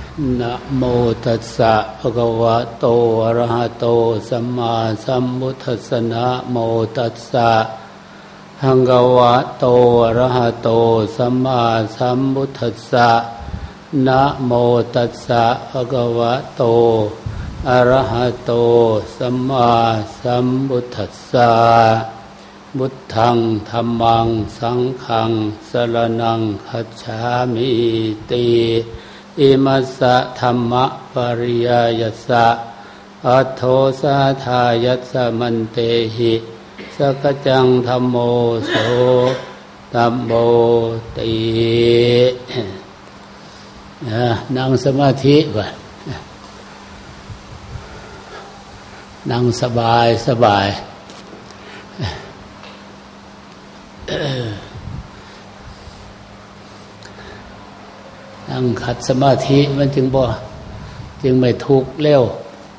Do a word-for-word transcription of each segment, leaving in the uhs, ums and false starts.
นะโมตัสสะภะคะวะโตอะระหะโตสัมมาสัมพุทธัสสะนะโมตัสสะภะคะวะโตอะระหะโตสัมมาสัมพุทธัสสะนะโมตัสสะภะคะวะโตอะระหะโตสัมมาสัมพุทธัสสะพุทธังธัมมังสังฆังสรณังคัจฉามิติอิมัสสะธัมมะปริยายัสสะอัตโธสาทายัสสะมันเตหิสักจังธัมโมโสธัมโมตินั่งสมาธิก่อนนั่งสบายสบายนั่งขัดสมาธิมันจึงบ่จึงไม่ทุกข์เร็ว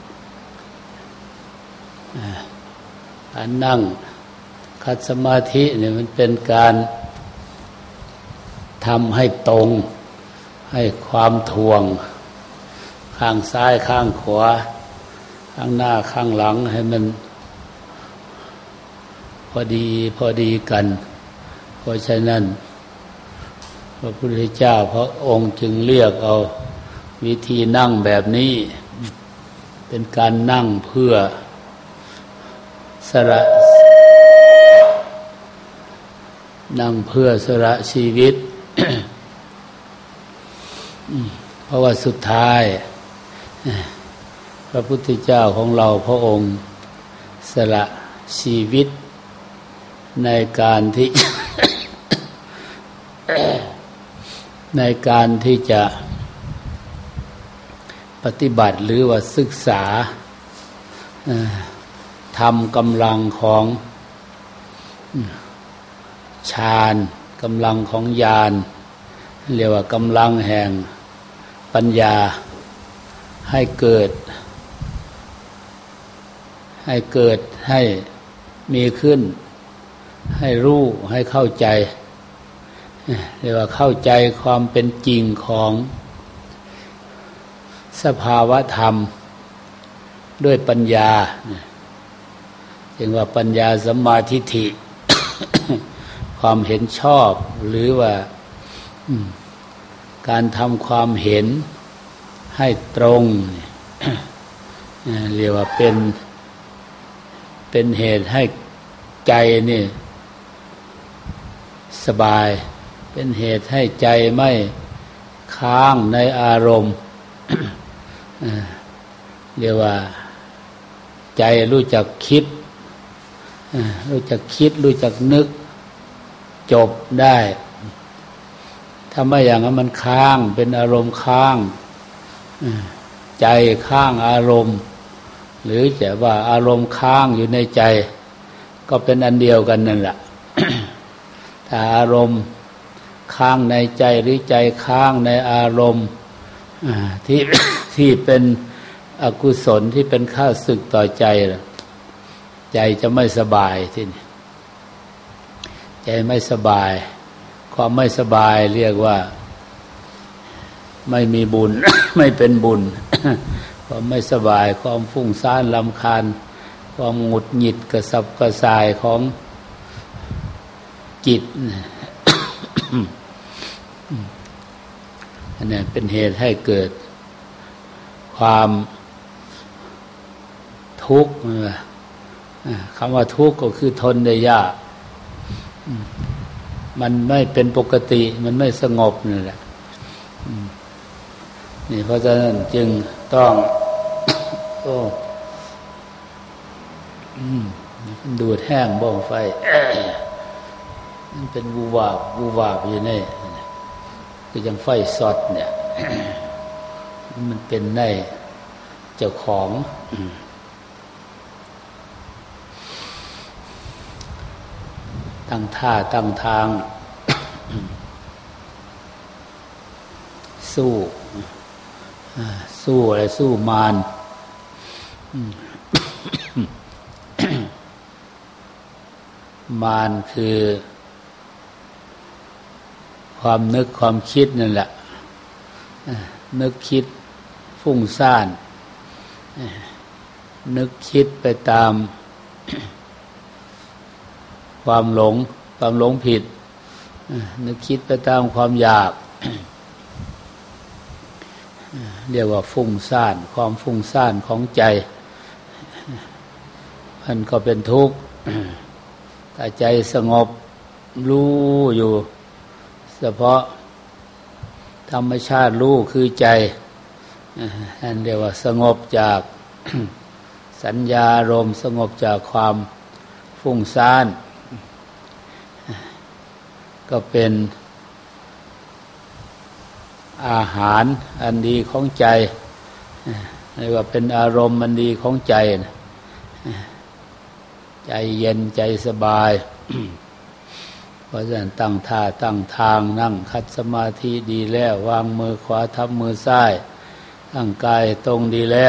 การนั่งขัดสมาธิเนี่ยมันเป็นการทำให้ตรงให้ความถ่วงข้างซ้ายข้างขวาข้างหน้าข้างหลังให้มันพอดีพอดีกันเพราะฉะนั้นพระพุทธเจ้าพระองค์จึงเรียกเอาวิธีนั่งแบบนี้เป็นการนั่งเพื่อสละนั่งเพื่อสละชีวิต เพราะว่าสุดท้ายพระพุทธเจ้าของเราพระองค์สละชีวิตในการที่ ในการที่จะปฏิบัติหรือว่าศึกษาทำกำลังของฌานกำลังของญาณเรียกว่ากำลังแห่งปัญญาให้เกิดให้เกิดให้มีขึ้นให้รู้ให้เข้าใจเรียกว่าเข้าใจความเป็นจริงของสภาวะธรรมด้วยปัญญาจึงว่าปัญญาสัมมาทิฏฐิ ความเห็นชอบหรือว่าการทำความเห็นให้ตรง เรียกว่าเป็นเป็นเหตุให้ใจนี่สบายเป็นเหตุให้ใจไม่ค้างในอารมณ์ เรียกว่าใจรู้จักคิดรู้จักคิดรู้จักนึกจบได้ถ้าไม่อย่างนั้นมันค้างเป็นอารมณ์ค้างใจค้างอารมณ์หรือจะว่าอารมณ์ค้างอยู่ในใจก็เป็นอันเดียวกันนั่นแหละ ถ้าอารมณ์ค้างในใจหรือใจค้างในอารมณ์ที่ ที่เป็นอกุศลที่เป็นข้าศึกต่อใจใจจะไม่สบายที่นี่ใจไม่สบายความไม่สบายเรียกว่าไม่มีบุญ ไม่เป็นบุญ ความไม่สบายความฟุ้งซ่านรำคาญความหงุดหงิดกระสับกระส่ายของจิต อันนี้เป็นเหตุให้เกิดความทุกข์คำว่าทุกข์ก็คือทนได้ยากมันไม่เป็นปกติมันไม่สงบนี่แหละนี่เพราะฉะนั้นจึงต้องโอ้ดูดแห้งบ้องไฟมันเป็นวูวาบวูวาบอยู่ในคือยังไฟสดเนี่ยมันเป็นในเจ้าของตั้งท่าตั้งทาง สู้สู้อะไรสู้มาร มารคือความนึกความคิดนั่นแหละนึกคิดฟุ้งซ่านนึกคิดไปตามความหลงความหลงผิดนึกคิดไปตามความอยากเรียกว่าฟุ้งซ่านความฟุ้งซ่านของใจมันก็เป็นทุกข์ถ้าใจสงบรู้อยู่เฉพาะธรรมชาติรู้คือใจนั่นเรียกว่าสงบจากสัญญาอารมณ์สงบจากความฟุ้งซ่านก็เป็นอาหารอันดีของใจเรียกว่าเป็นอารมณ์อันดีของใจใจเย็นใจสบายเพราะฉะนั้นตั้งท่าตั้งทางนั่งคัดสมาธิดีแล้ววางมือขวาทับมือซ้ายตั้งกายตรงดีแล้ว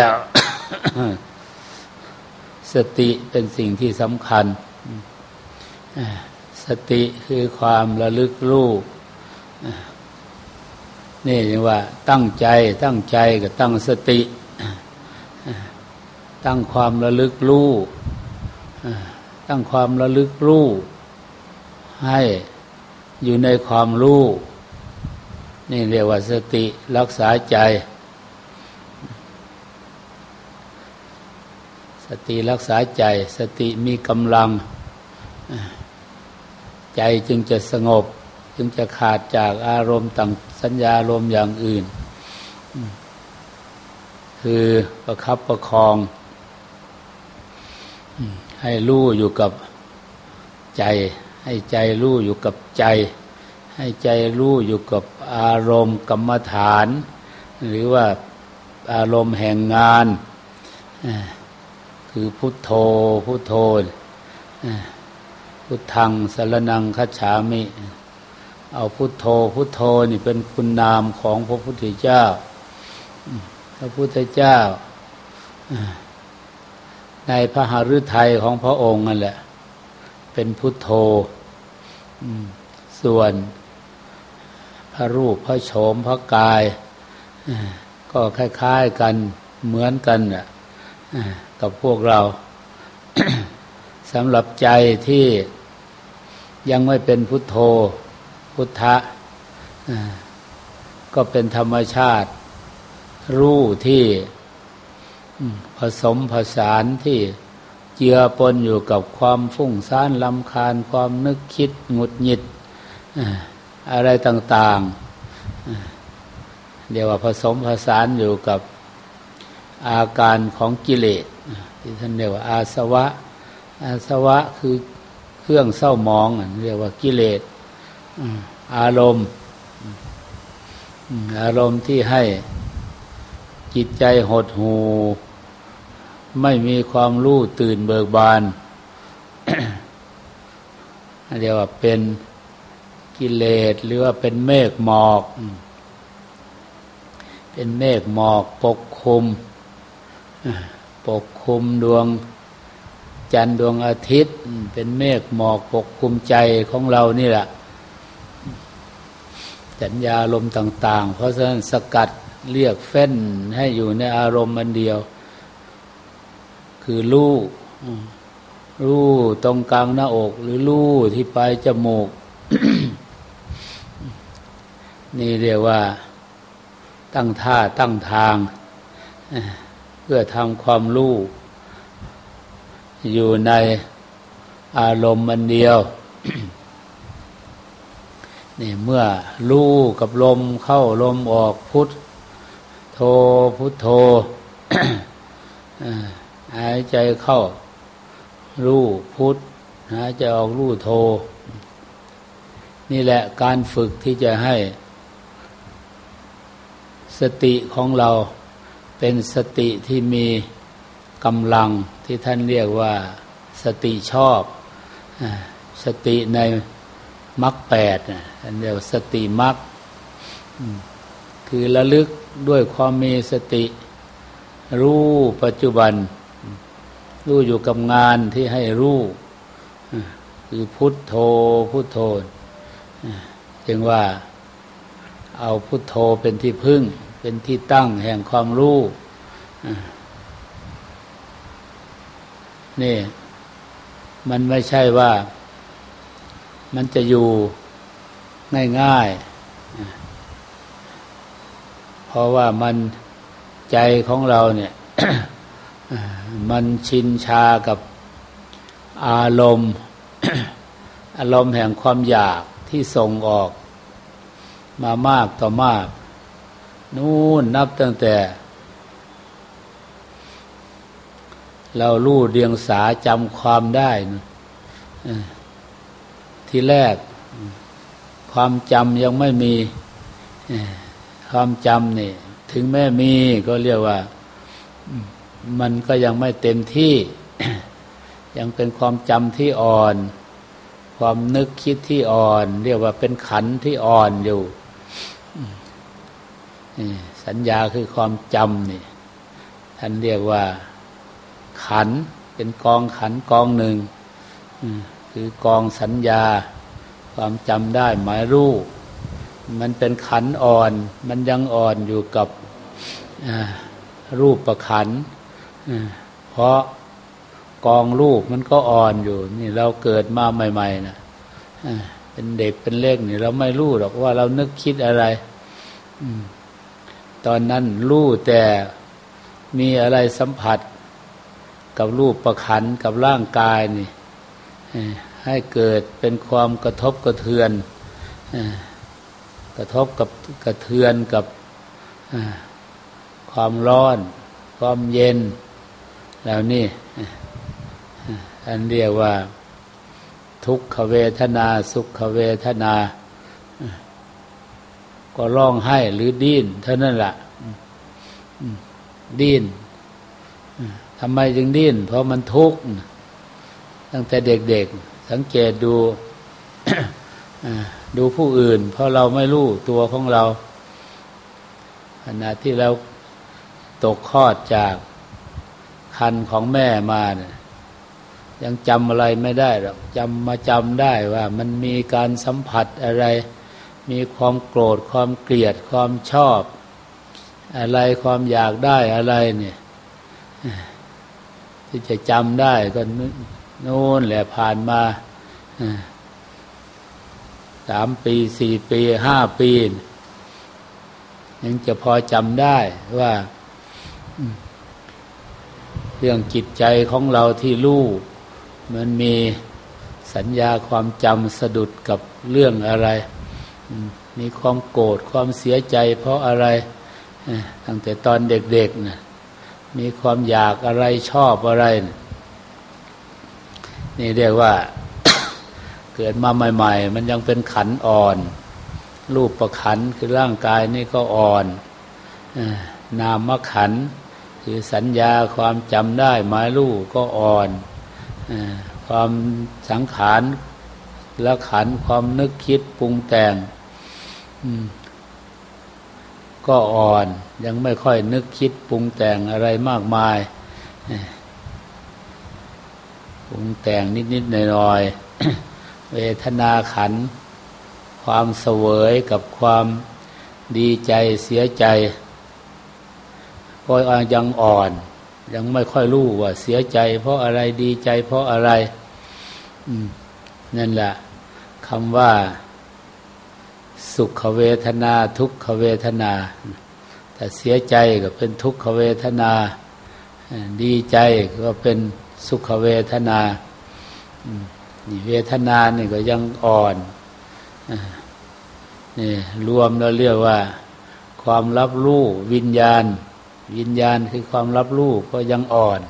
สติเป็นสิ่งที่สำคัญสติคือความระลึกรู้นี่เรียกว่าตั้งใจตั้งใจก็ตั้งสติตั้งความระลึกรู้ตั้งความระลึกรู้ให้อยู่ในความรู้นี่เรียกว่าสติรักษาใจสติรักษาใจสติมีกำลังใจจึงจะสงบจึงจะขาดจากอารมณ์ต่างสัญญาอารมณ์อย่างอื่นคือประคับประคองให้รู้อยู่กับใจให้ใจรู้อยู่กับใจให้ใจรู้อยู่กับอารมณ์กรรมฐานหรือว่าอารมณ์แห่งงานคือพุทโธพุทโธพุทธังสรณังคัจฉามิเอาพุทโธพุทโธนี่เป็นคุณนามของพระพุทธเจ้าพระพุทธเจ้าในพระหฤทัยของพระองค์นั่นแหละเป็นพุทโธส่วนพระรูปพระโฉมพระกายก็คล้ายๆกันเหมือนกันน่ะกับพวกเรา สำหรับใจที่ยังไม่เป็นพุทโธพุทธะก็เป็นธรรมชาติรู้ที่ผสมผสานที่เจือปนอยู่กับความฟุ้งซ่านรำคาญความนึกคิดหงุดหงิดอะไรต่างๆเรียกว่าผสมผสานอยู่กับอาการของกิเลสที่ท่านเรียกว่าอาสวะอาสวะคือเครื่องเศร้าหมองเรียกว่ากิเลสอารมณ์อารมณ์ที่ให้จิตใจหดหู่ไม่มีความรู้ตื่นเบิกบาน เรียกว่าเป็นกิเลสหรือว่าเป็นเมฆหมอกเป็นเมฆหมอกปกคลุมปกคลุมดวงจันทร์ดวงอาทิตย์เป็นเมฆหมอกปกคลุมใจของเรานี่แหละสัญญาอารมณ์ต่างๆเพราะฉะนั้นสกัดเรียกเฟ้นให้อยู่ในอารมณ์อันเดียวคือรู้รู้ตรงกลางหน้าอกหรือรู้ที่ปลายจมูก นี่เรียกว่าตั้งท่าตั้งทางเพื่อทำความรู้อยู่ในอารมณ์อันเดียว นี่เมื่อรู้กับลมเข้าลมออกพุทโธพุทโธ หายใจเข้ารู้พุทหายใจออกรู้โธนี่แหละการฝึกที่จะให้สติของเราเป็นสติที่มีกำลังที่ท่านเรียกว่าสติชอบสติในมรรคแปดท่านเรียกว่าสติมรรคคือระลึกด้วยความมีสติรู้ปัจจุบันรู้อยู่กับงานที่ให้รู้คือพุทโธพุทโธจึงว่าเอาพุทโธเป็นที่พึ่งเป็นที่ตั้งแห่งความรู้นี่มันไม่ใช่ว่ามันจะอยู่ง่ายๆเพราะว่ามันใจของเราเนี่ย มันชินชากับอารมณ์ อารมณ์แห่งความอยากที่ส่งออกมามากต่อมากนู่นนับตั้งแต่เรารู้เดียงสาจำความได้ทีแรกความจำยังไม่มีความจำนี่ถึงแม้มีก็เรียกว่ามันก็ยังไม่เต็มที่ ยังเป็นความจำที่อ่อนความนึกคิดที่อ่อนเรียกว่าเป็นขันธ์ที่อ่อนอยู่สัญญาคือความจำนี่ท่านเรียกว่าขันธ์เป็นกองขันธ์กองหนึ่งคือกองสัญญาความจำได้หมายรู้มันเป็นขันธ์อ่อนมันยังอ่อนอยู่กับรูปประขันธ์เพราะกองรูปมันก็อ่อนอยู่นี่เราเกิดมาใหม่ๆนะเป็นเด็กเป็นเล็กนี่เราไม่รู้หรอกว่าเรานึกคิดอะไรตอนนั้นรู้แต่มีอะไรสัมผัสกับรูปประขันธ์กับร่างกายนี่ให้เกิดเป็นความกระทบกระเทือนกระทบกับกระเทือนกับความร้อนความเย็นแล้วนี่อันเรียกว่าทุกขเวทนาสุขเวทนาก็ร้องไห้หรือดิ้นเท่านั้นแหละดิ้นทำไมจึงดิ้นเพราะมันทุกข์ตั้งแต่เด็กๆสังเกตดู ดูผู้อื่นเพราะเราไม่รู้ตัวของเราขณะที่เราตกคลอดจากครรภ์ของแม่มาเนี่ยยังจำอะไรไม่ได้หรอกจำมาจำได้ว่ามันมีการสัมผัสอะไรมีความโกรธความเกลียดความชอบอะไรความอยากได้อะไรเนี่ยที่จะจำได้ก็โน่นแหละผ่านมาสามปีสี่ปีห้าปียังจะพอจำได้ว่าเรื่องจิตใจของเราที่รู้มันมีสัญญาความจำสะดุดกับเรื่องอะไรมีความโกรธความเสียใจเพราะอะไรตั้งแต่ตอนเด็กๆนะมีความอยากอะไรชอบอะไรนี่เรียกว่า เกิดมาใหม่ๆมันยังเป็นขันธ์อ่อนรูปประขันธ์คือร่างกายนี่ก็อ่อนนามขันธ์คือสัญญาความจำได้หมายรู้ก็อ่อนความสังขารและขันธ์ความนึกคิดปรุงแต่งก็อ่อนยังไม่ค่อยนึกคิดปรุงแต่งอะไรมากมายปรุงแต่งนิดๆหน่อยๆ เวทนาขันธ์ความเสวยกับความดีใจเสียใจก็ยังอ่อนยังไม่ค่อยรู้ว่าเสียใจเพราะอะไรดีใจเพราะอะไรนั่นแหละคำว่าสุขเวทนาทุกขเวทนาแต่เสียใจก็เป็นทุกขเวทนาดีใจก็เป็นสุขเวทนานี่เวทนานี่ก็ยังอ่อนนี่รวมแล้วเรียกว่าความรับรู้วิญญาณวิญญาณคือความรับรู้ก็ยังอ่อน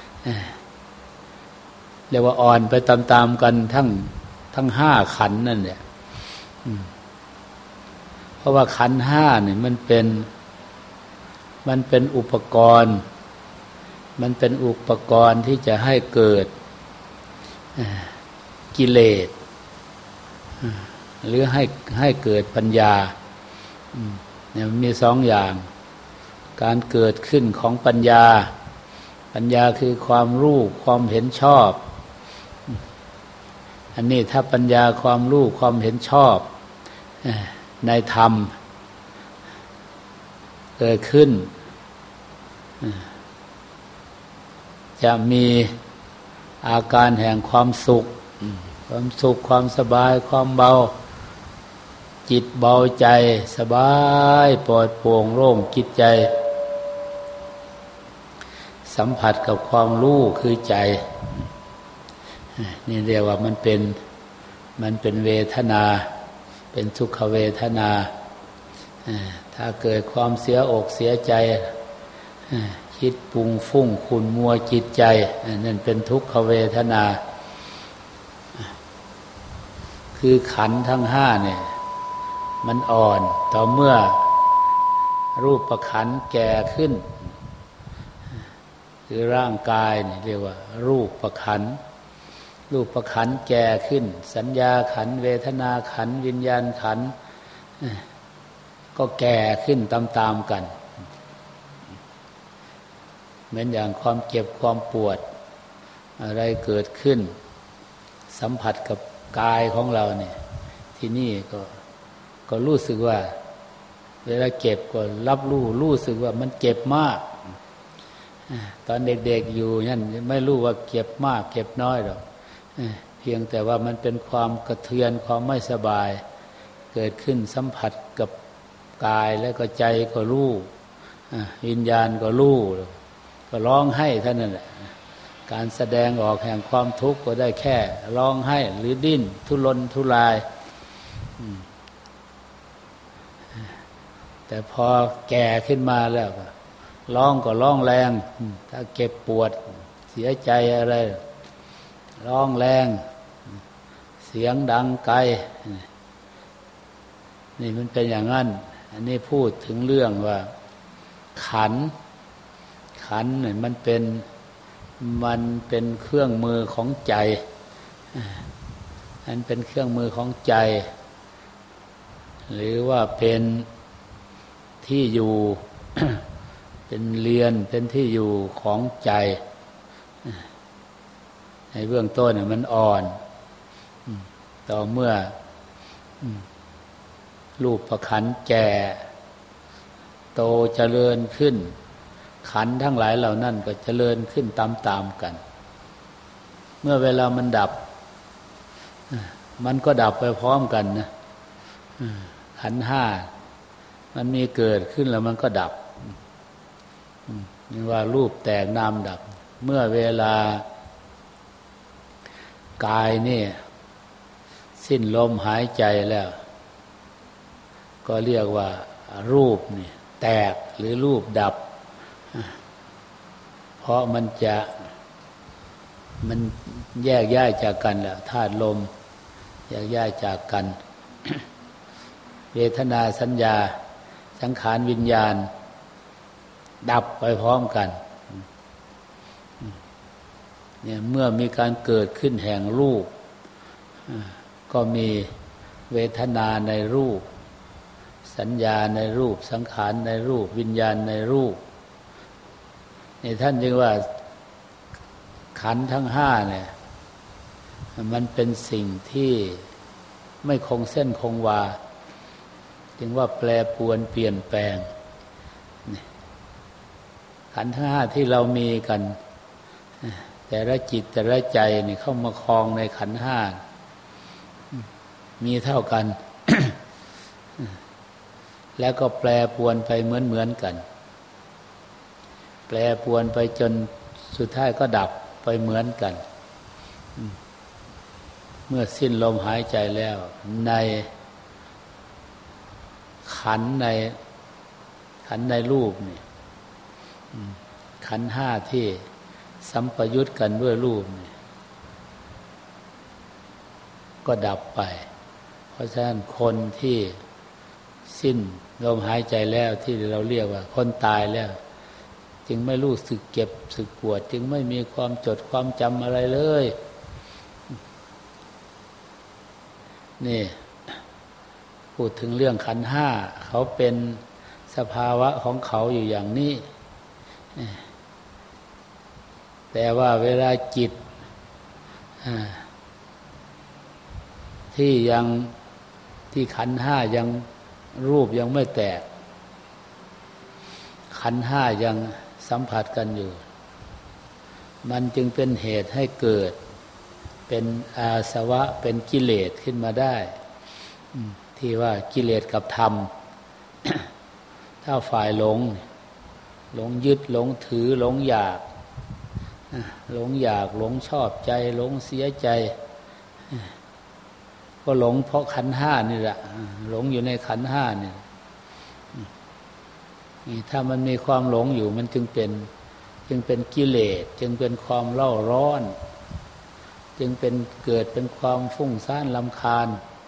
เรียกว่าอ่อนไปตามๆกันทั้งทั้งห้าขันธ์นั่นแหละเพราะว่าขันธ์ห้าเนี่ยมันเป็นมันเป็นอุปกรณ์มันเป็นอุปกรณ์ที่จะให้เกิดกิเลสหรือให้ให้เกิดปัญญาเนี่ยมันมีสองอย่างการเกิดขึ้นของปัญญาปัญญาคือความรู้ความเห็นชอบอันนี้ถ้าปัญญาความรู้ความเห็นชอบในธรรมเกิดขึ้นจะมีอาการแห่งความสุขความสุขความสบายความเบาจิตเบาใจสบายปลอดโปร่งโล่งจิตใจสัมผัสกับความรู้คือใจนี่เรียกว่ามันเป็นมันเป็นเวทนาเป็นทุกขเวทนาถ้าเกิดความเสียอกเสียใจคิดปรุงฟุ้งขุ่นมัวจิตใจนั่นเป็นทุกขเวทนาคือขันธ์ทั้งห้าเนี่ยมันอ่อนต่อเมื่อรูปขันธ์แก่ขึ้นคือร่างกายนี่เรียกว่ารูปขันธ์รูปขันธ์แก่ขึ้นสัญญาขันธ์เวทนาขันธ์วิญญาณขันธ์ก็แก่ขึ้นตามๆกันเหมือนอย่างความเจ็บความปวดอะไรเกิดขึ้นสัมผัสกับกายของเราเนี่ยที่นี่ก็ก็รู้สึกว่าเวลาเจ็บก็รับรู้รู้สึกว่ามันเจ็บมากตอนเด็กๆอยู่นั่นไม่รู้ว่าเจ็บมากเจ็บน้อยหรอกเพียงแต่ว่ามันเป็นความกระเทือนความไม่สบายเกิดขึ้นสัมผัสกับกายแล้วก็ใจก็รู้วิญญาณก็รู้ก็ร้องไห้เท่านั้นแหละการแสดงออกแห่งความทุกข์ก็ได้แค่ร้องไห้หรือดิ้นทุรนทุรายแต่พอแก่ขึ้นมาแล้วก็ร้องก็ร้องแรงถ้าเก็บปวดเสียใจอะไรร้องแรงเสียงดังไกลนี่มันเป็นอย่างนั้นอันนี้พูดถึงเรื่องว่าขันธ์ขันธ์เนี่ยมันเป็นมันเป็นเครื่องมือของใจอันเป็นเครื่องมือของใจหรือว่าเป็นที่อยู่ เป็นเรือนเป็นที่อยู่ของใจในเบื้องต้นเนี่ยมันอ่อนต่อเมื่อรูปขันธ์แก่โตเจริญขึ้นขันธ์ทั้งหลายเหล่านั้นก็เจริญขึ้นตามๆกันเมื่อเวลามันดับมันก็ดับไปพร้อมกันนะขันธ์ห้ามันมีเกิดขึ้นแล้วมันก็ดับนี่ว่ารูปแตกนามดับเมื่อเวลากายนี่สิ้นลมหายใจแล้วก็เรียกว่ารูปนี่แตกหรือรูปดับเพราะมันจะมันแยกย้ายจากกันแล้วธาตุลมแยกย้ายจากกัน เวทนาสัญญาสังขารวิญญาณดับไปพร้อมกันเนี่ยเมื่อมีการเกิดขึ้นแห่งรูปก็มีเวทนาในรูปสัญญาในรูปสังขารในรูปวิญญาณในรูปนี่ท่านจึงว่าขันธ์ทั้งห้าเนี่ยมันเป็นสิ่งที่ไม่คงเส้นคงวาจึงว่าแปรปรวนเปลี่ยนแปลงขันธ์ทั้งห้าที่เรามีกันแต่ละจิตแต่ละใจนี่เข้ามาครองในขันธ์ห้ามีเท่ากัน แล้วก็แปรปรวนไปเหมือนเหมือนกันแปรปรวนไปจนสุดท้ายก็ดับไปเหมือนกันเมื่อสิ้นลมหายใจแล้วในขันธ์ในขันธ์ในรูปนี่ขันธ์ห้าที่สัมปยุตกันด้วยรูปนี่ก็ดับไปเพราะฉะนั้นคนที่สิ้นลมหายใจแล้วที่เราเรียกว่าคนตายแล้วจึงไม่รู้สึกเจ็บสึกปวดจึงไม่มีความจดความจำอะไรเลยนี่พูดถึงเรื่องขันธ์ห้าเขาเป็นสภาวะของเขาอยู่อย่างนี้แต่ว่าเวลาจิตที่ยังที่ขันธ์ห้ายังรูปยังไม่แตกขันธ์ห้ายังสัมผัสกันอยู่มันจึงเป็นเหตุให้เกิดเป็นอาสวะเป็นกิเลสขึ้นมาได้ที่ว่ากิเลสกับธรรม ถ้าฝ่ายหลงหลงยึดหลงถือหลงอยากหลงอยากหลงชอบใจหลงเสียใจก็หลงเพราะขันธ์ห้านี่แหละหลงอยู่ในขันธ์ห้านี่นี่ถ้ามันมีความหลงอยู่มันจึงเป็นจึงเป็นกิเลสจึงเป็นความเร่าร้อนจึงเป็นเกิดเป็นความฟุ้งซ่านรำคาญ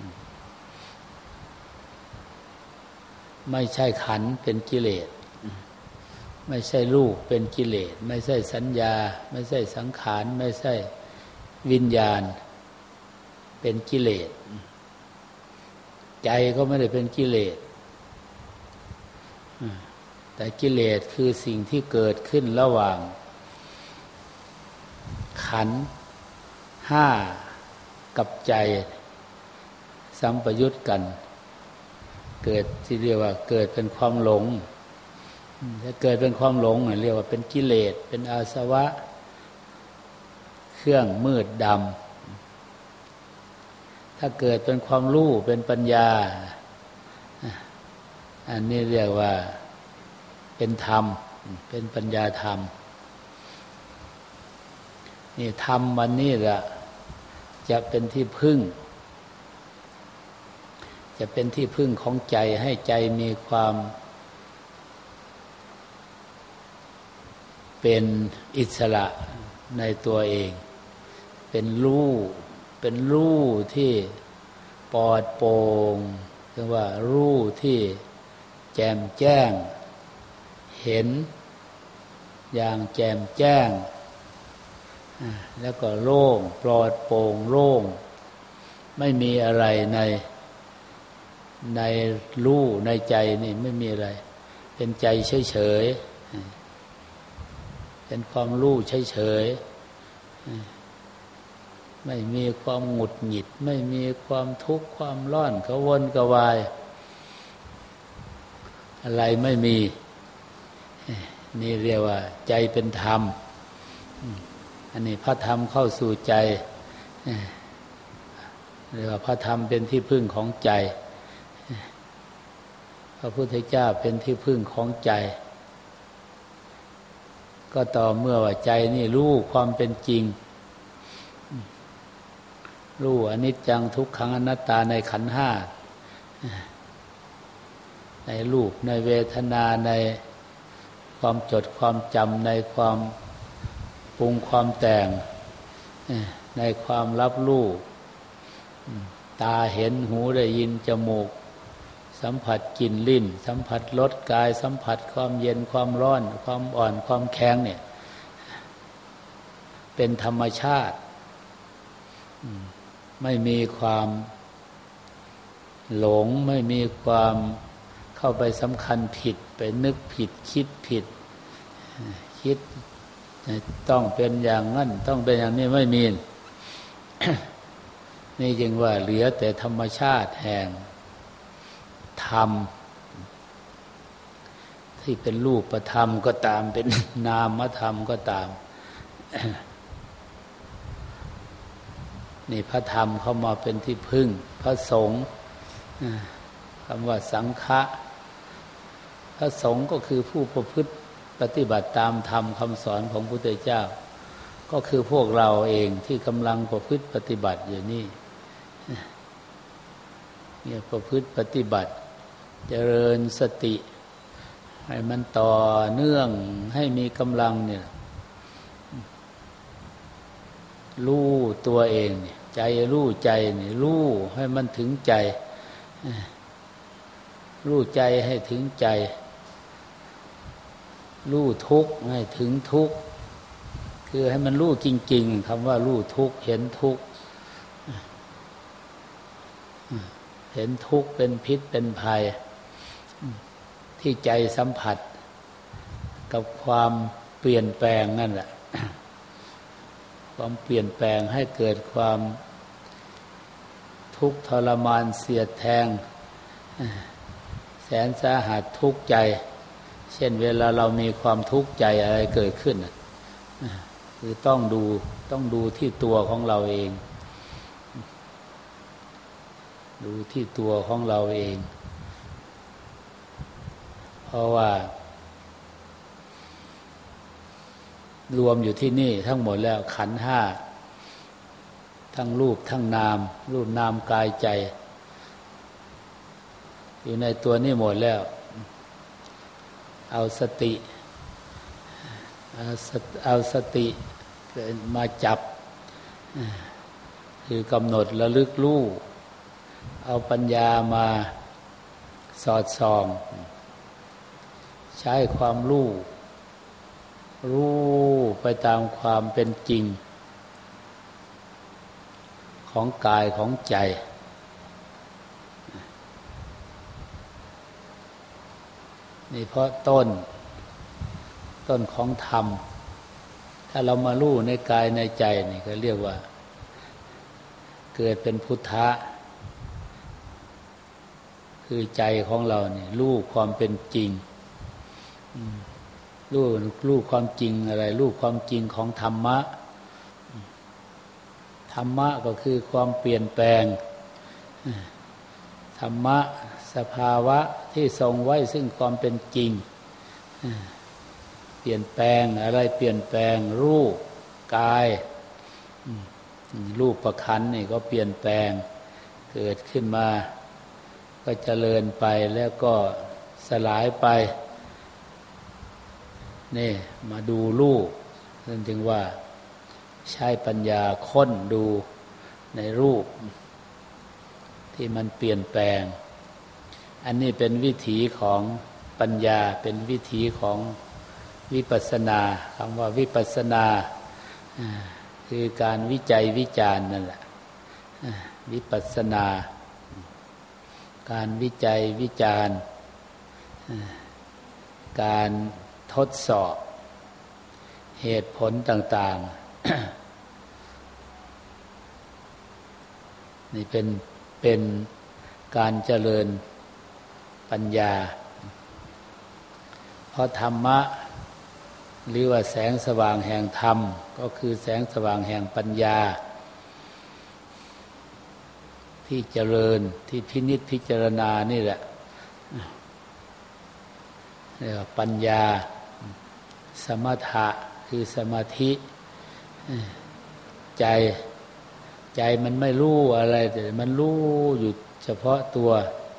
ไม่ใช่ขันธ์เป็นกิเลสไม่ใช่รูปเป็นกิเลสไม่ใช่สัญญาไม่ใช่สังขารไม่ใช่วิญญาณเป็นกิเลสใจก็ไม่ได้เป็นกิเลสแต่กิเลสคือสิ่งที่เกิดขึ้นระหว่างขันธ์ห้ากับใจสัมปยุตกันเกิดที่เรียกว่าเกิดเป็นความหลงถ้าเกิดเป็นความหลงเรียกว่าเป็นกิเลสเป็นอาสวะเครื่องมืดดำถ้าเกิดเป็นความรู้เป็นปัญญาอันนี้เรียกว่าเป็นธรรมเป็นปัญญาธรรมนี่ธรรมวันนี้ละจะเป็นที่พึ่งจะเป็นที่พึ่งของใจให้ใจมีความเป็นอิสระในตัวเองเป็นรู้เป็นรู้ที่ปลอดโปร่งเรียกว่ารู้ที่แจ่มแจ้งเห็นอย่างแจ่มแจ้งแล้วก็โล่งปลอดโปร่งโล่งไม่มีอะไรในในรู้ในใจนี่ไม่มีอะไรเป็นใจเฉยๆเป็นความรู้เฉยๆไม่มีความหงุดหงิดไม่มีความทุกข์ความร้อนกระวนกระวายอะไรไม่มีนี่เรียกว่าใจเป็นธรรมอันนี้พระธรรมเข้าสู่ใจเรียกว่าพระธรรมเป็นที่พึ่งของใจพระพุทธเจ้าเป็นที่พึ่งของใจก็ต่อเมื่อว่าใจนี่รู้ความเป็นจริงรู้อนิจจังทุกขังอนัตตาในขันธ์ห้าในรูปในเวทนาในความจดความจำในความปรุงความแต่งในความรับรู้ตาเห็นหูได้ยินจมูกสัมผัสกลิ่นลิ้นสัมผัสรสกายสัมผัสความเย็นความร้อนความอ่อนความแข็งเนี่ยเป็นธรรมชาติไม่มีความหลงไม่มีความเข้าไปสำคัญผิดไปนึกผิดคิดผิดคิดต้องเป็นอย่างนั้นต้องเป็นอย่างนี้ไม่มี นี่จึงว่าเหลือแต่ธรรมชาติแห่งธรรมที่เป็นรูปธรรมก็ตามเป็นนามธรรมก็ตาม นี่พระธรรมเข้ามาเป็นที่พึ่งพระสงฆ์คำว่าสังฆะพระสงฆ์ก็คือผู้ประพฤติปฏิบัติตามธรรมคำสอนของพระพุทธเจ้าก็คือพวกเราเองที่กำลังประพฤติปฏิบัติอยู่นี่เนี่ยประพฤติปฏิบัติเจริญสติให้มันต่อเนื่องให้มีกำลังเนี่ยรู้ตัวเองเนี่ยใจรู้ใจเนี่ยรู้ให้มันถึงใจรู้ใจให้ถึงใจรู้ทุกข์ให้ถึงทุกข์คือให้มันรู้จริงๆคำว่ารู้ทุกข์เห็นทุกข์เห็นทุกข์เป็นพิษเป็นภัยที่ใจสัมผัสกับความเปลี่ยนแปลงนั่นแหละความเปลี่ยนแปลงให้เกิดความทุกข์ทรมานเสียดแทงแสนสาหัสทุกข์ใจเช่นเวลาเรามีความทุกข์ใจอะไรเกิดขึ้นคือต้องดูต้องดูที่ตัวของเราเองดูที่ตัวของเราเองเพราะว่ารวมอยู่ที่นี่ทั้งหมดแล้วขันธ์ห้าทั้งรูปทั้งนามรูปนามกายใจอยู่ในตัวนี่หมดแล้วเอาสติเอาสติเอาสติมาจับคือกำหนดระลึกรู้เอาปัญญามาสอดส่องใช้ความรู้รู้ไปตามความเป็นจริงของกายของใจนี่เพราะต้นต้นของธรรมถ้าเรามารู้ในกายในใจนี่ก็เรียกว่าเกิดเป็นพุทธะคือใจของเราเนี่ยรู้ความเป็นจริงรู้รู้ความจริงอะไรรู้ความจริงของธรรมะธรรมะก็คือความเปลี่ยนแปลงธรรมะสภาวะที่ทรงไว้ซึ่งความเป็นจริงเปลี่ยนแปลงอะไรเปลี่ยนแปลงรูปกายรูปประคันนี่ก็เปลี่ยนแปลงเกิดขึ้นมาก็เจริญไปแล้วก็สลายไปนี่มาดูรูปนั่นจึงว่าใช้ปัญญาค้นดูในรูปที่มันเปลี่ยนแปลงอันนี้เป็นวิถีของปัญญาเป็นวิถีของวิปัสสนาคำว่าวิปัสสนาคือการวิจัยวิจารณ์นั่นแหละวิปัสสนาการวิจัยวิจารณ์การทดสอบเหตุผลต่างๆนี่เป็นเป็นการเจริญปัญญาเพราะธรรมะหรือว่าแสงสว่างแห่งธรรมก็คือแสงสว่างแห่งปัญญาที่เจริญที่พินิจพิจารณานี่แหละเรียกว่าปัญญาสมถะคือสมาธิใจใจมันไม่รู้อะไรแต่มันรู้อยู่เฉพาะตัว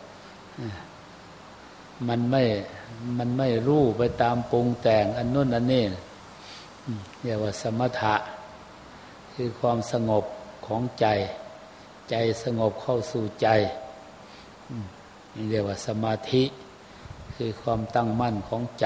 มันไม่มันไม่รู้ไปตามปรุงแต่งอันนู้นอันนี้เรียกว่าสมถะคือความสงบของใจใจสงบเข้าสู่ใจนี่เรียกว่าสมาธิคือความตั้งมั่นของใจ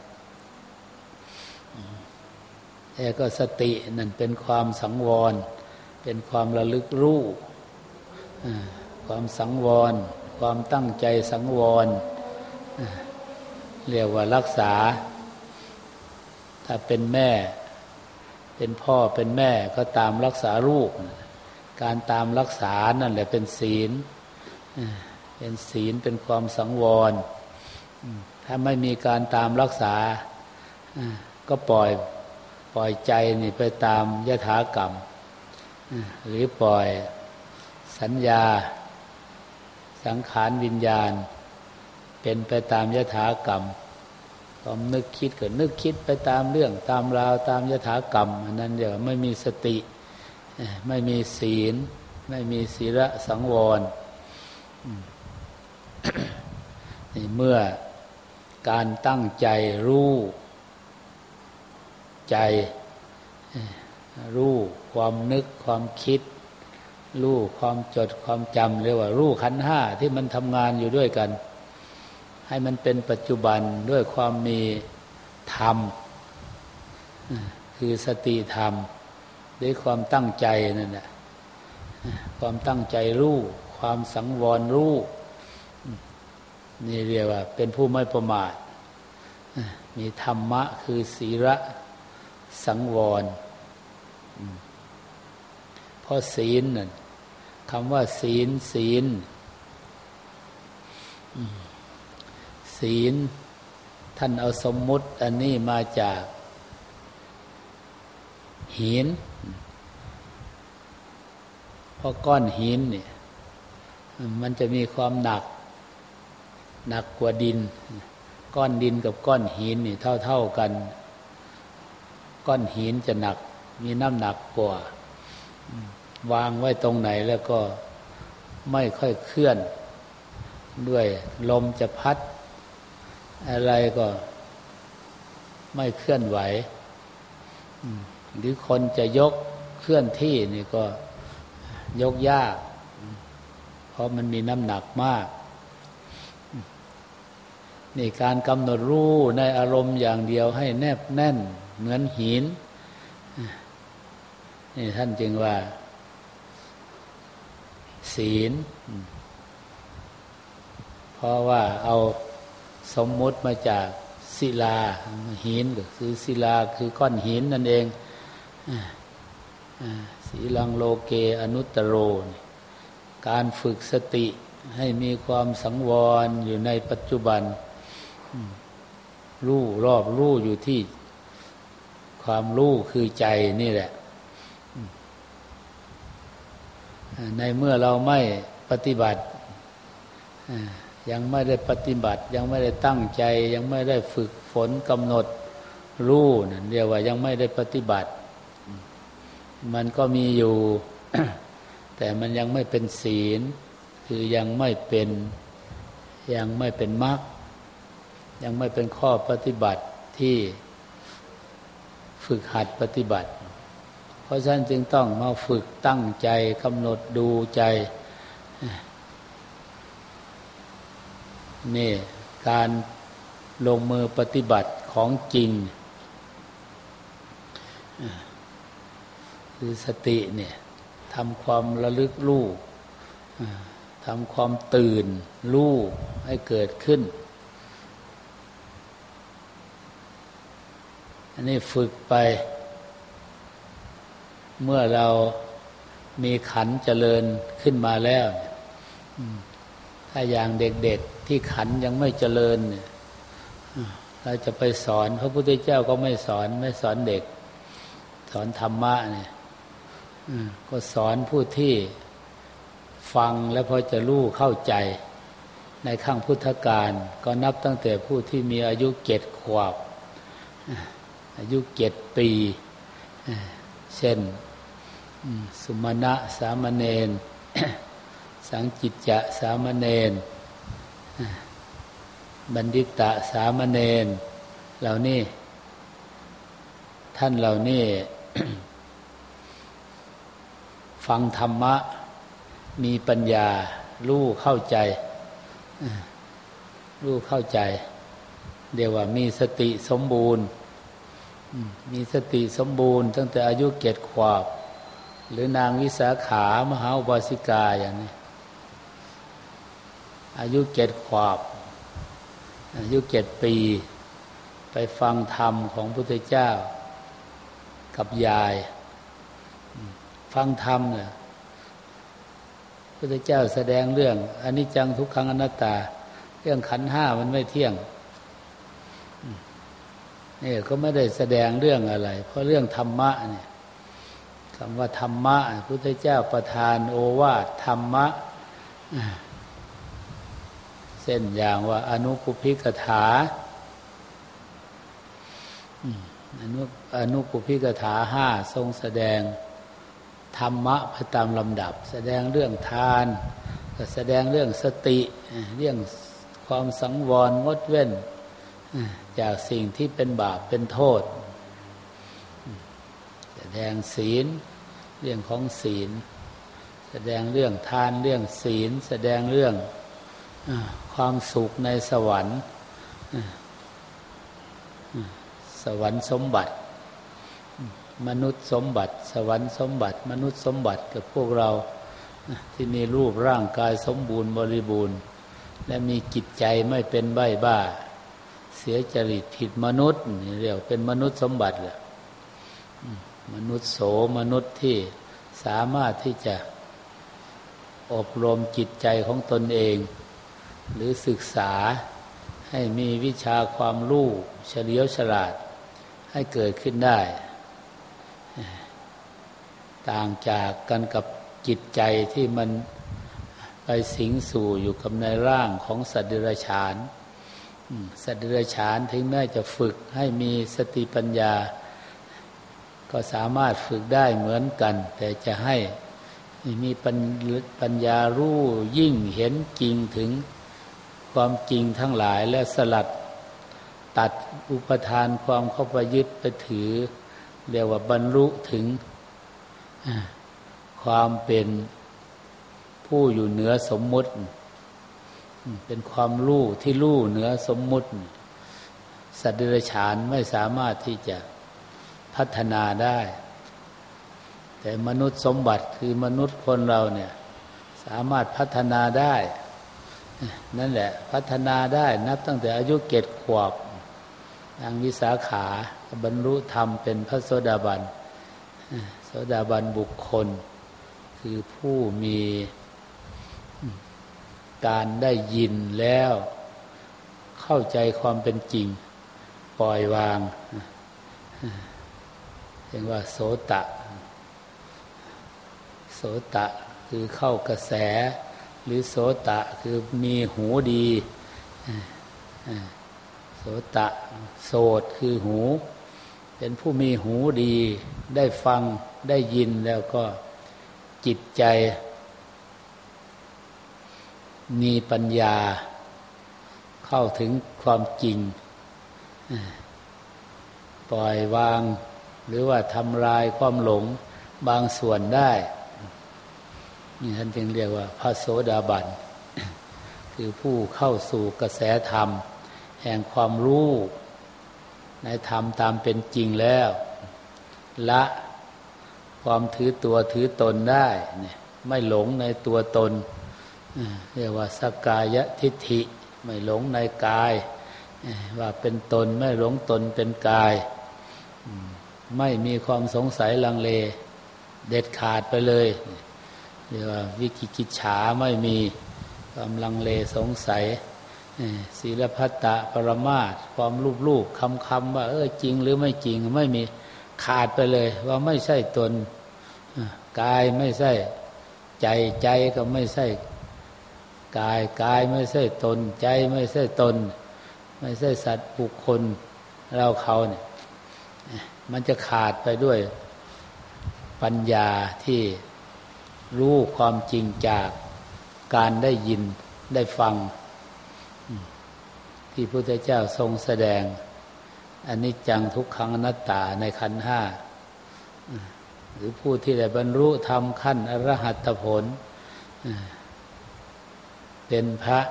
แต่ก็สตินั่นเป็นความสังวรเป็นความระลึกรู้ความสังวรความตั้งใจสังวรเรียกว่ารักษาถ้าเป็นแม่เป็นพ่อเป็นแม่ก็ตามรักษาลูกการตามรักษานั่นแหละเป็นศีลเป็นศีลเป็นความสังวรถ้าไม่มีการตามรักษาก็ปล่อยปล่อยใจนี่ไปตามยถากรรมหรือปล่อยสัญญาสังขารวิญญาณเป็นไปตามยถากรรมความนึกคิดก็นึกคิดไปตามเรื่องตามราวตามยถากรรมอันนั้นเดี๋ยวไม่มีสติไม่มีศีลไม่มีศีลสังวรนี่เมื่อการตั้งใจรู้ใจรู้ความนึกความคิดรู้ความจดความจำเรียกว่ารู้ขันธ์ห้าที่มันทำงานอยู่ด้วยกันให้มันเป็นปัจจุบันด้วยความมีธรรมคือสติธรรมด้วยความตั้งใจนั่นแหละความตั้งใจรู้ความสังวรรู้นี่เรียกว่าเป็นผู้ไม่ประมาทมีธรรมะคือศีลสังวรเพราะศีลนั่นคำว่าศีลศีลศีลท่านเอาสมมุติอันนี้มาจากหินเพราะก้อนหินเนี่ยมันจะมีความหนักหนักกว่าดินก้อนดินกับก้อนหินนี่เท่าๆกันก้อนหินจะหนักมีน้ำหนักกว่าวางไว้ตรงไหนแล้วก็ไม่ค่อยเคลื่อนด้วยลมจะพัดอะไรก็ไม่เคลื่อนไหวหรือคนจะยกเคลื่อนที่นี่ก็ยกยากเพราะมันมีน้ำหนักมากนี่การกำหนดรู้ในอารมณ์อย่างเดียวให้แนบแน่นเหมือนหินนี่ท่านจึงว่าศีลเพราะว่าเอาสมมุติมาจากศิลาหินก็คือศิลาคือก้อนหินนั่นเองศีลังโลเกอนุตตโรการฝึกสติให้มีความสังวรอยู่ในปัจจุบันรู้รอบรู้อยู่ที่ความรู้คือใจนี่แหละในเมื่อเราไม่ปฏิบัติยังไม่ได้ปฏิบัติยังไม่ได้ตั้งใจยังไม่ได้ฝึกฝนกำหนดรู้นั่นเรียกว่ายังไม่ได้ปฏิบัติมันก็มีอยู่ แต่มันยังไม่เป็นศีลคือยังไม่เป็นยังไม่เป็นมรรคยังไม่เป็นข้อปฏิบัติที่ฝึกหัดปฏิบัติเพราะฉะนั้นจึงต้องมาฝึกตั้งใจกำหนดดูใจนี่การลงมือปฏิบัติของจริงคือสติเนี่ยทำความระลึกรู้ทำความตื่นรู้ให้เกิดขึ้นอันนี้ฝึกไปเมื่อเรามีขันธ์เจริญขึ้นมาแล้วถ้าอย่างเด็กๆที่ขันธ์ยังไม่เจริญเนี่ยเราจะไปสอนพระพุทธเจ้าก็ไม่สอนไม่สอนเด็กสอนธรรมะเนี่ยก็สอนผู้ที่ฟังแล้วพอจะรู้เข้าใจในขั้งพุทธกาลก็นับตั้งแต่ผู้ที่มีอายุเจ็ดขวบอายุเจ็ดปีเช่นสุมาณะสามเณร สังจิจจะสามเณรบัณฑิตะสามเณรเหล่านี้ท่านเหล่านี้ ฟังธรรมะมีปัญญารู้เข้าใจรู้เข้าใจเรียกว่ามีสติสมบูรณ์มีสติสมบูรณ์ตั้งแต่อายุเจ็ดขวบหรือนางวิสาขามหาอุบาสิกาอย่างนี้อายุเจ็ดขวบอายุเจ็ดปีไปฟังธรรมของพระพุทธเจ้ากับยายฟังธรรมเนี่ยพระพุทธเจ้าแสดงเรื่องอนิจจังทุกขังอนัตตาเรื่องขันธ์ห้ามันไม่เที่ยงนี่ก็ไม่ได้แสดงเรื่องอะไรเพราะเรื่องธรรมะเนี่ยคำว่าธรรมะพระพุทธเจ้าประทานโอวาทธรรมะเช่นอย่างว่าอนุปุพพิกถาอนุอนุปุพพิกถาห้าทรงแสดงธรรมะไปตามลำดับแสดงเรื่องทานก็แสดงเรื่องสติเรื่องความสังวรงดเว้นจากสิ่งที่เป็นบาปเป็นโทษแสดงศีลเรื่องของศีลแสดงเรื่องทานเรื่องศีลแสดงเรื่องความสุขในสวรรค์สวรรค์สมบัติมนุษย์สมบัติสวรรค์สมบัติมนุษย์สมบัติกับพวกเราที่มีรูปร่างกายสมบูรณ์บริบูรณ์และมีจิตใจไม่เป็นใบ้บ้าเสียจริตผิดมนุษย์นี่เรียกเป็นมนุษย์สมบัติแหละมนุษย์โสมนุษย์ที่สามารถที่จะอบรมจิตใจของตนเองหรือศึกษาให้มีวิชาความรู้เฉลียวฉลาดให้เกิดขึ้นได้ต่างจากกันกับจิตใจที่มันไปสิงสู่อยู่กับในร่างของสัตว์เดรัจฉานสัตว์เดรัจฉานถึงแม้จะฝึกให้มีสติปัญญาก็สามารถฝึกได้เหมือนกันแต่จะให้มีปัญญารู้ยิ่งเห็นจริงถึงความจริงทั้งหลายและสลัดตัดอุปทานความเข้าไปยึดไปถือเรียกว่าบรรลุถึงความเป็นผู้อยู่เหนือสมมุติเป็นความรู้ที่รู้เหนือสมมุติสัตว์เดรัจฉานไม่สามารถที่จะพัฒนาได้แต่มนุษย์สมบัติคือมนุษย์คนเราเนี่ยสามารถพัฒนาได้นั่นแหละพัฒนาได้นับตั้งแต่อายุเจ็ดขวบนางวิสาขาบรรลุธรรมเป็นพระโสดาบันโสดาบันบุคคลคือผู้มีการได้ยินแล้วเข้าใจความเป็นจริงปล่อยวางเรียกว่าโสตะโสตะคือเข้ากระแสหรือโสตะคือมีหูดีโสตะโสตคือหูเป็นผู้มีหูดีได้ฟังได้ยินแล้วก็จิตใจมีปัญญาเข้าถึงความจริงปล่อยวางหรือว่าทำลายความหลงบางส่วนได้นี่ท่านจึงเรียกว่าพระโสดาบันคือผู้เข้าสู่กระแสธรรมแห่งความรู้ในธรรมตามเป็นจริงแล้วละความถือตัวถือตนได้ไม่หลงในตัวตนเรียกว่าสักกายทิฏฐิไม่หลงในกายว่าเป็นตนไม่หลงตนเป็นกายไม่มีความสงสัยลังเลเด็ดขาดไปเลยเรียกว่าวิกิกิจฉาไม่มีความลังเลสงสัยศีลพัตตปรมาสความรูปๆคำๆว่าเออจริงหรือไม่จริงไม่มีขาดไปเลยว่าไม่ใช่ตนกายไม่ใช่ใจใจก็ไม่ใช่กายกายไม่ใช่ตนใจไม่ใช่ตนไม่ใช่สัตว์บุคคลเราเขาเนี่ยมันจะขาดไปด้วยปัญญาที่รู้ความจริงจากการได้ยินได้ฟังที่พระพุทธเจ้าทรงแสดงอนิจจังทุกขังอนัตตาในขันธ์ห้าหรือผู้ที่ได้บรรลุธรรมขั้นอรหัตผลเป็นพระ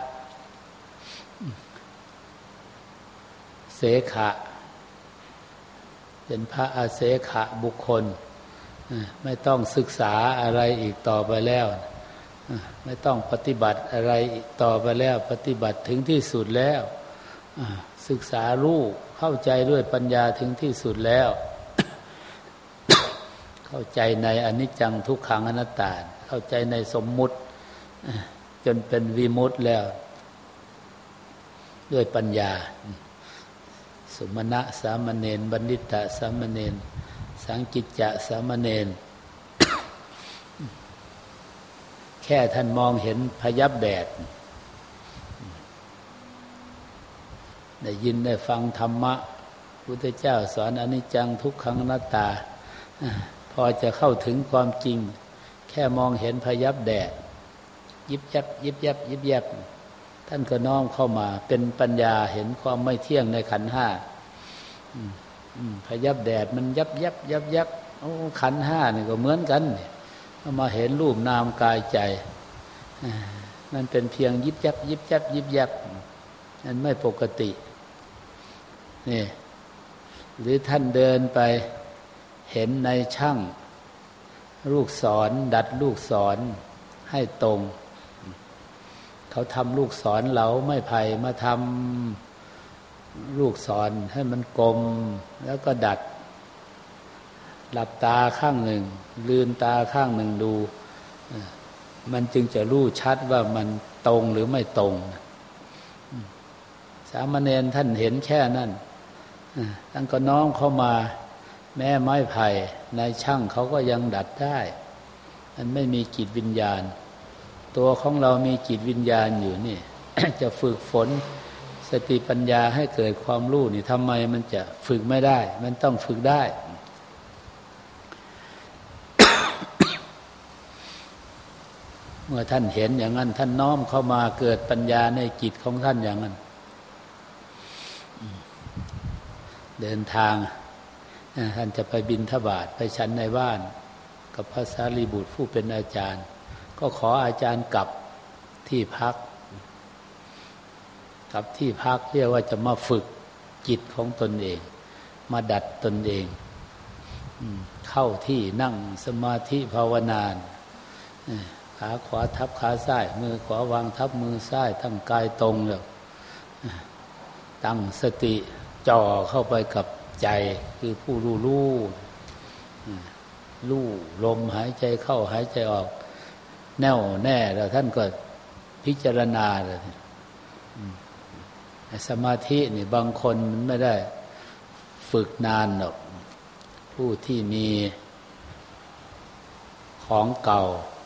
เสขะเป็นพระอาเสขะบุคคลไม่ต้องศึกษาอะไรอีกต่อไปแล้วไม่ต้องปฏิบัติอะไรอีกต่อไปแล้วปฏิบัติถึงที่สุดแล้วศึกษารู้เข้าใจด้วยปัญญาถึงที่สุดแล้ว เข้าใจในอนิจจังทุกขังอนัตตาเข้าใจในสมมุติจนเป็นวิมุตติแล้วด้วยปัญญาสุมาณะสามเณรบัณฑิตะสามเณรสังกิจจะสามเณร แค่ท่านมองเห็นพยับแดดได้ยินได้ฟังธรรมะพุทธเจ้าสอนอนิจจังทุกขังอนัตตาพอจะเข้าถึงความจริงแค่มองเห็นพยับแดดยิบยับยิบยับยิบยับท่านก็น้อมเข้ามาเป็นปัญญาเห็นความไม่เที่ยงในขันธ์ห้าพยับแดดมันยับยับยับยับโอ้ขันธ์ห้านี่ก็เหมือนกันเอามาเห็นรูปนามกายใจนั่นเป็นเพียงยิบยับยิบยับยิบยับนั่นไม่ปกตินี่หรือท่านเดินไปเห็นในช่างลูกศรดัดลูกศรให้ตรงเขาทำลูกศรเหลาไม้ไผ่มาทำลูกศรให้มันกลมแล้วก็ดัดหลับตาข้างหนึ่งลืมตาข้างหนึ่งดูมันจึงจะรู้ชัดว่ามันตรงหรือไม่ตรงสามเณรท่านเห็นแค่นั้นท่านก็น้อมเข้ามาแม้ไม้ไผ่นายช่างเขาก็ยังดัดได้มันไม่มีจิตวิญญาณตัวของเรามีจิตวิญญาณอยู่นี่ จะฝึกฝนสติปัญญาให้เกิดความรู้นี่ทำไมมันจะฝึกไม่ได้มันต้องฝึกได้ เมื่อท่านเห็นอย่างนั้นท่านน้อมเข้ามาเกิดปัญญาในจิตของท่านอย่างนั้นเดินทางท่านจะไปบิณฑบาตไปฉันในบ้านกับพระสารีบุตรผู้เป็นอาจารย์ก็ขออาจารย์กลับที่พักกลับที่พักเรียกว่าจะมาฝึกจิตของตนเองมาดัดตนเองเข้าที่นั่งสมาธิภาวนาขาขวาทับขาซ้ายมือขวาวางทับมือซ้ายตั้งกายตรงแล้วตั้งสติจ่อเข้าไปกับใจคือผู้รู้รู้รู้ลมหายใจเข้าหายใจออกแน่วแน่แล้วท่านก็พิจารณาเลยสมาธินี่บางคนมันไม่ได้ฝึกนานหรอกผู้ที่มีของเก่า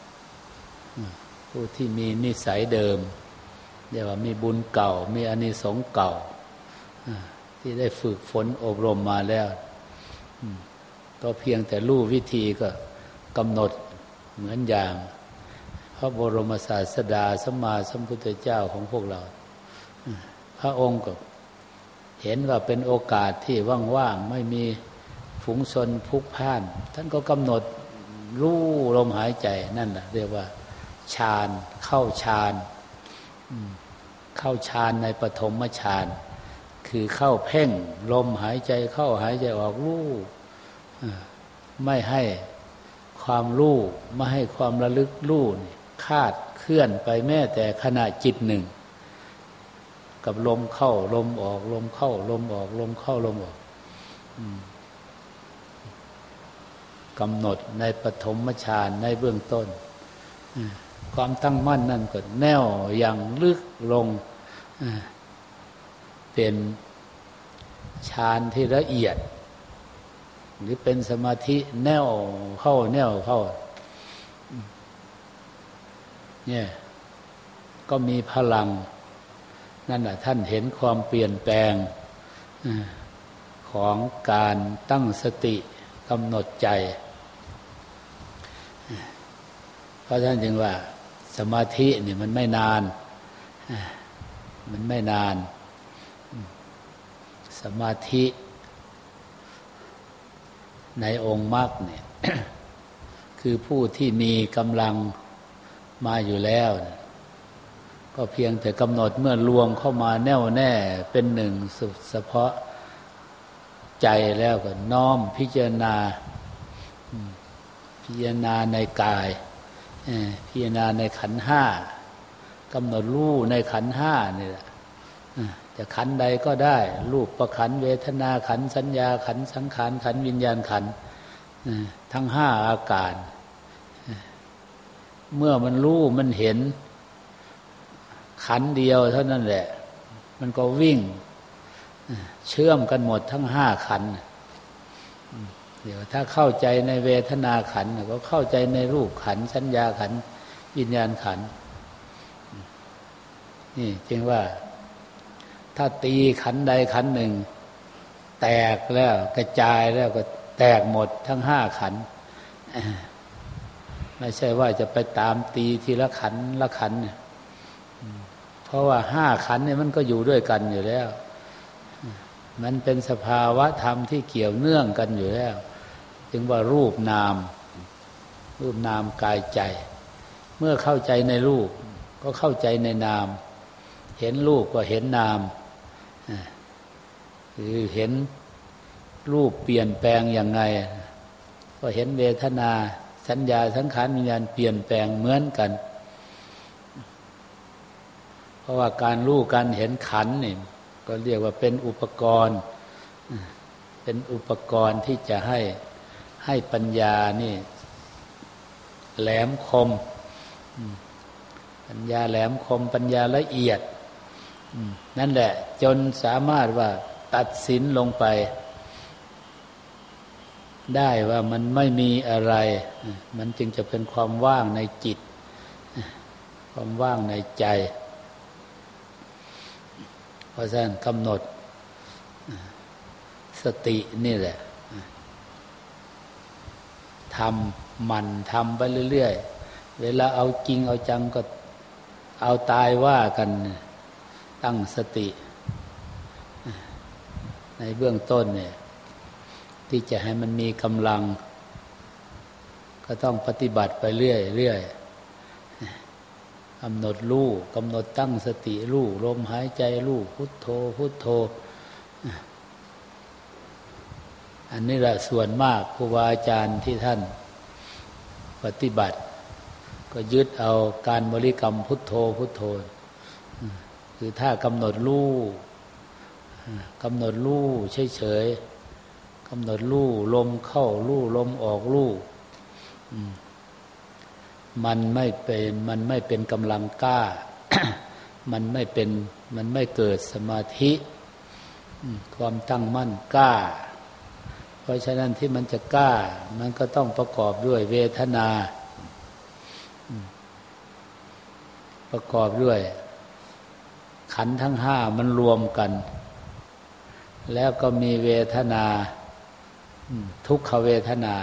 ผู้ที่มีนิสัยเดิมเรียกว่ามีบุญเก่ามีอานิสงส์เก่าที่ได้ฝึกฝนอบรมมาแล้วก็เพียงแต่รู้วิธีก็กำหนดเหมือนอย่างพระบรมศาสดาสัมมาสัมพุทธเจ้าของพวกเราพระองค์ก็เห็นว่าเป็นโอกาสที่ว่างๆไม่มีฝูงชนพลุกพล่านท่านก็กำหนดรู้ลมหายใจนั่นแหละเรียกว่าฌานเข้าฌานเข้าฌานในปฐมฌานคือเข้าเพ่งลมหายใจเข้าหายใจออกรู้ไม่ให้ความรู้ไม่ให้ความระลึกรู้คาดเคลื่อนไปแม้แต่ขณะจิตหนึ่งกับลมเข้าลมออกลมเข้าลมออกลมเข้าลมออกกำหนดในปฐมฌานในเบื้องต้นความตั้งมั่นนั่นก็แน่วอย่างลึกลงเป็นฌานที่ละเอียดหรือเป็นสมาธิแน่วเข้าแน่วเข้าเนี่ยก็มีพลังนั่นแหละท่านเห็นความเปลี่ยนแปลงของการตั้งสติกำหนดใจเพราะท่านจึงว่าสมาธินี่มันไม่นานมันไม่นานสมาธิในองค์มรรคเนี่ย คือผู้ที่มีกำลังมาอยู่แล้วก็เพียงแต่กำหนดเมื่อรวมเข้ามาแน่วแน่เป็นหนึ่งเฉพาะใจแล้วก็น้อมพิจารณาพิจารณาในกายพิจารณาในขันธ์ห้ากำหนดรู้ในขันธ์ห้านี่แหละจะขันธ์ใดก็ได้รูปประขันธ์เวทนาขันธ์สัญญาขันธ์สังขารขันธ์วิญญาณขันธ์ทั้งห้าอาการเมื่อมันรู้มันเห็นขันธ์เดียวเท่านั้นแหละมันก็วิ่งเชื่อมกันหมดทั้งห้าขันธ์เดี๋ยวถ้าเข้าใจในเวทนาขันธ์ก็เข้าใจในรูปขันธ์สัญญาขันธ์วิญญาณขันธ์นี่จึงว่าถ้าตีขันธ์ใดขันธ์หนึ่งแตกแล้วกระจายแล้วก็แตกหมดทั้งห้าขันธ์ไม่ใช่ว่าจะไปตามตีทีละขันธ์ละขันธ์เพราะว่าห้าขันธ์เนี่ยมันก็อยู่ด้วยกันอยู่แล้วมันเป็นสภาวะธรรมที่เกี่ยวเนื่องกันอยู่แล้วจึงว่ารูปนามรูปนามกายใจเมื่อเข้าใจในรูปก็เข้าใจในนามเห็นรูปก็เห็นนามคือเห็นรูปเปลี่ยนแปลงอย่างไงก็เห็นเวทนาสัญญาสังขารวิญญาณเปลี่ยนแปลงเหมือนกันเพราะว่าการรู้การเห็นขันธ์นี่ก็เรียกว่าเป็นอุปกรณ์เป็นอุปกรณ์ที่จะให้ให้ปัญญานี่แหลมคมปัญญาแหลมคมปัญญาละเอียดนั่นแหละจนสามารถว่าตัดสินลงไปได้ว่ามันไม่มีอะไรมันจึงจะเป็นความว่างในจิตความว่างในใจเพราะฉะนั้นกำหนดสตินี่แหละทำมันทำไปเรื่อยๆเวลาเอาจริงเอาจังก็เอาตายว่ากันตั้งสติในเบื้องต้นเนี่ยที่จะให้มันมีกำลังก็ต้องปฏิบัติไปเรื่อยๆกำหนดรู้กำหนดตั้งสติรู้ลมหายใจรู้พุทโธพุทโธอันนี้แหละส่วนมากครูบาอาจารย์ที่ท่านปฏิบัติก็ยึดเอาการบริกรรมพุทโธพุทโธคือถ้ากำหนดรู้กำหนดรู้เฉยๆกำหนดรู้ลมเข้ารู้ลมออกรู้มันไม่เป็นมันไม่เป็นกำลังกล้า มันไม่เป็นมันไม่เกิดสมาธิความตั้งมั่นกล้าเพราะฉะนั้นที่มันจะกล้ามันก็ต้องประกอบด้วยเวทนาประกอบด้วยขันธ์ทั้งห้ามันรวมกันแล้วก็มีเวทนาทุกขเวทนา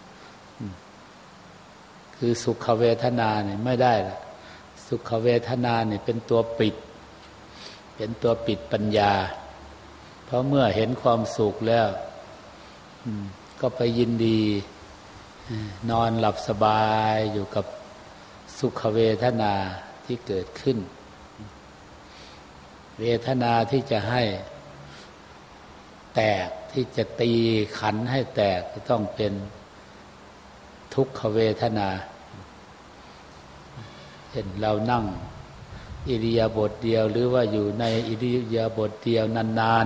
คือสุขเวทนาเนี่ยไม่ได้ละสุขเวทนาเนี่ยเป็นตัวปิดเป็นตัวปิดปัญญาเพราะเมื่อเห็นความสุขแล้วก็ไปยินดีนอนหลับสบายอยู่กับสุขเวทนาที่เกิดขึ้นเวทนาที่จะให้แตกที่จะตีขันให้แตกก็ต้องเป็นทุกขเวทนาเห็นเรานั่งอิริยาบถเดียวหรือว่าอยู่ในอิริยาบถเดียวนาน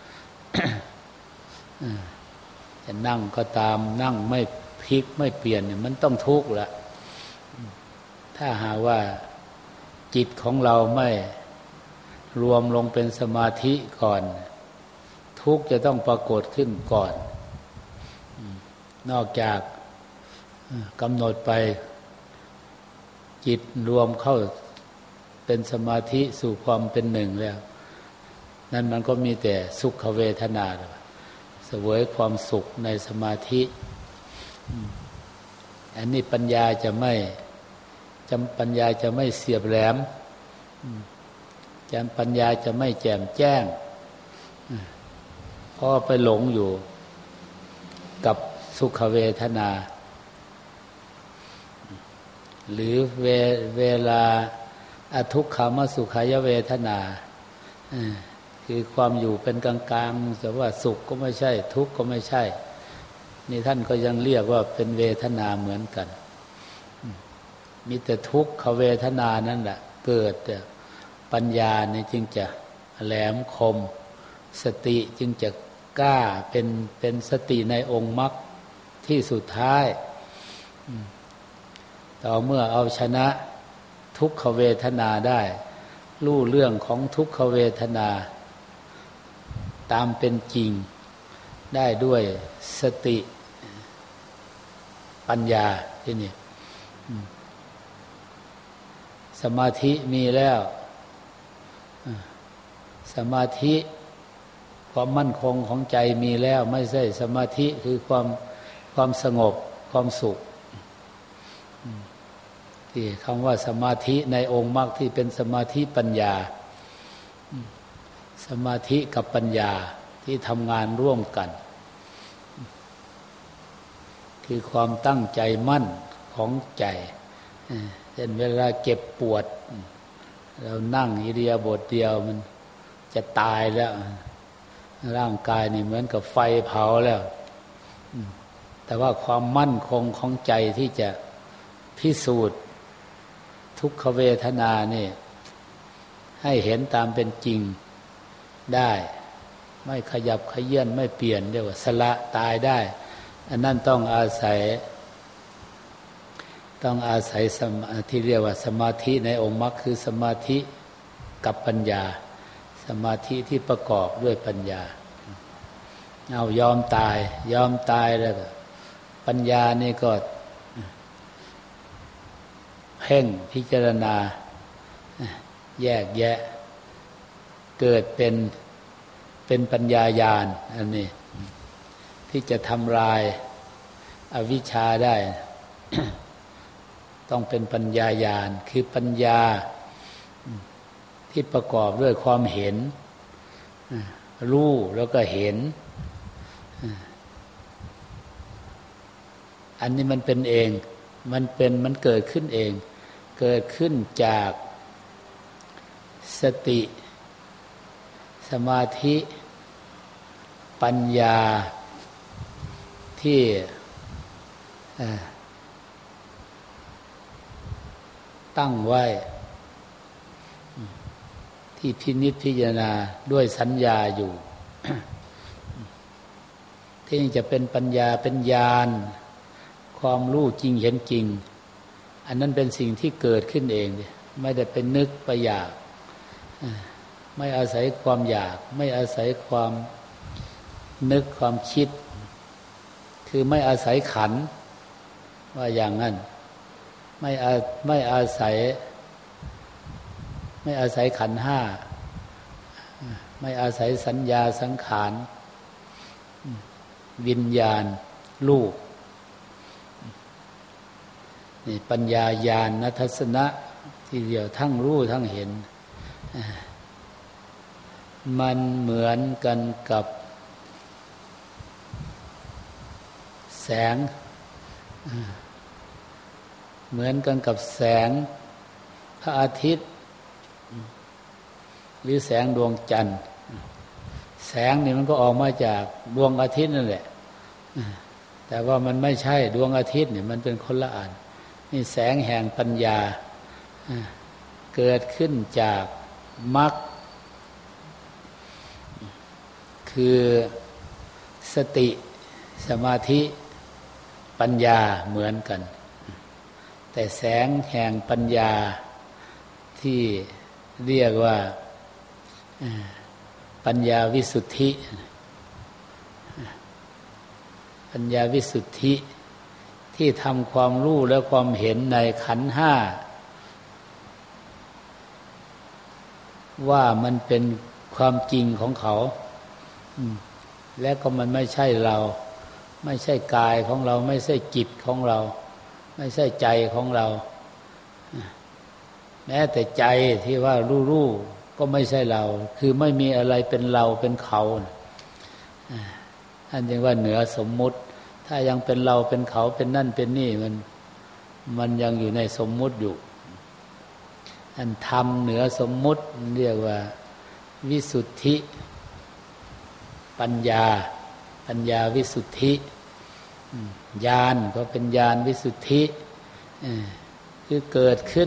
ๆจะนั่งก็ตามนั่งไม่พลิกไม่เปลี่ยนเนี่ยมันต้องทุกข์ละถ้าหากว่าจิตของเราไม่รวมลงเป็นสมาธิก่อนทุกข์จะต้องปรากฏขึ้นก่อนนอกจากกำหนดไปจิตรวมเข้าเป็นสมาธิสู่ความเป็นหนึ่งแล้วนั่นมันก็มีแต่สุขเวทนาเสวยความสุขในสมาธิอันนี้ปัญญาจะไม่จำปัญญาจะไม่เสียบแหลมจำปัญญาจะไม่แจ่มแจ้งเพราะไปหลงอยู่กับสุขเวทนาหรือเวเวลาอทุกขมสุขายเวทนาคือความอยู่เป็นกลางๆแต่ว่าสุขก็ไม่ใช่ทุกข์ก็ไม่ใช่นี่ท่านก็ยังเรียกว่าเป็นเวทนาเหมือนกันมีแต่ทุกขเวทนานั่นแหละเกิดแต่ปัญญาเนี่ยจึงจะแหลมคมสติจึงจะกล้าเป็นเป็นสติในองค์มรรคที่สุดท้ายต่อเมื่อเอาชนะทุกขเวทนาได้รู้เรื่องของทุกขเวทนาตามเป็นจริงได้ด้วยสติปัญญาที่นี่สมาธิมีแล้วสมาธิความมั่นคงของใจมีแล้วไม่ใช่สมาธิคือความความสงบความสุขที่คำว่าสมาธิในองค์มรรคที่เป็นสมาธิปัญญาสมาธิกับปัญญาที่ทำงานร่วมกันคือความตั้งใจมั่นของใจเช่นเวลาเจ็บปวดเรานั่งอิริยาบถเดียวมันจะตายแล้วร่างกายนี่เหมือนกับไฟเผาแล้วแต่ว่าความมั่นคงของใจที่จะพิสูจน์ทุกขเวทนานี่ให้เห็นตามเป็นจริงได้ไม่ขยับขยื่นไม่เปลี่ยนเรียกว่าสละตายได้อันนั้นต้องอาศัยต้องอาศัยสมาธิเรียกว่าสมาธิในองค์มรรคคือสมาธิกับปัญญามาธิที่ประกอบด้วยปัญญาเอายอมตายยอมตายแล้วก็ปัญญานี่ก็เพ่งพิจารณาแยกแยะเกิดเป็นเป็นปัญญาญาณอันนี้ที่จะทำลายอวิชชาได้ ต้องเป็นปัญญาญาณคือปัญญาที่ประกอบด้วยความเห็นรู้แล้วก็เห็นอันนี้มันเป็นเองมันเป็นมันเกิดขึ้นเองเกิดขึ้นจากสติสมาธิปัญญาที่ตั้งไว้ที่พินิจพิจารณาด้วยสัญญาอยู่ ที่นี่จะเป็นปัญญาเป็นญาณความรู้จริงเห็นจริงอันนั้นเป็นสิ่งที่เกิดขึ้นเองไม่ได้เป็นนึกไปอยากไม่อาศัยความอยากไม่อาศัยความนึกความคิดคือไม่อาศัยขันธ์ว่าอย่างนั้นไม่อาไม่อาศัยไม่อาศัยขันธ์ห้าไม่อาศัยสัญญาสังขารวิญญาณรูปนี่ปัญญาญาณทัศนะทีเดียวทั้งรู้ทั้งเห็นมันเหมือนกันกับแสงเหมือนกันกับแสงพระอาทิตย์หรือแสงดวงจันทร์แสงนี่มันก็ออกมาจากดวงอาทิตย์นั่นแหละแต่ว่ามันไม่ใช่ดวงอาทิตย์เนี่ยมันเป็นคนละอันนี่แสงแห่งปัญญาเกิดขึ้นจากมรรคคือสติสมาธิปัญญาเหมือนกันแต่แสงแห่งปัญญาที่เรียกว่าปัญญาวิสุทธิปัญญาวิสุทธิที่ทำความรู้และความเห็นในขันธ์ห้าว่ามันเป็นความจริงของเขาและก็มันไม่ใช่เราไม่ใช่กายของเราไม่ใช่จิตของเราไม่ใช่ใจของเราแม้แต่ใจที่ว่ารู้ๆก็ไม่ใช่เราคือไม่มีอะไรเป็นเราเป็นเขาอันนี้ว่าเหนือสมมุติถ้ายังเป็นเราเป็นเขาเป็นนั่นเป็นนี่มันมันยังอยู่ในสมมุติอยู่อันธรรมเหนือสมมุติเรียกว่าวิสุทธิปัญญาปัญญาวิสุทธิญาณก็เป็นญาณวิสุทธิคือเกิดขึ้น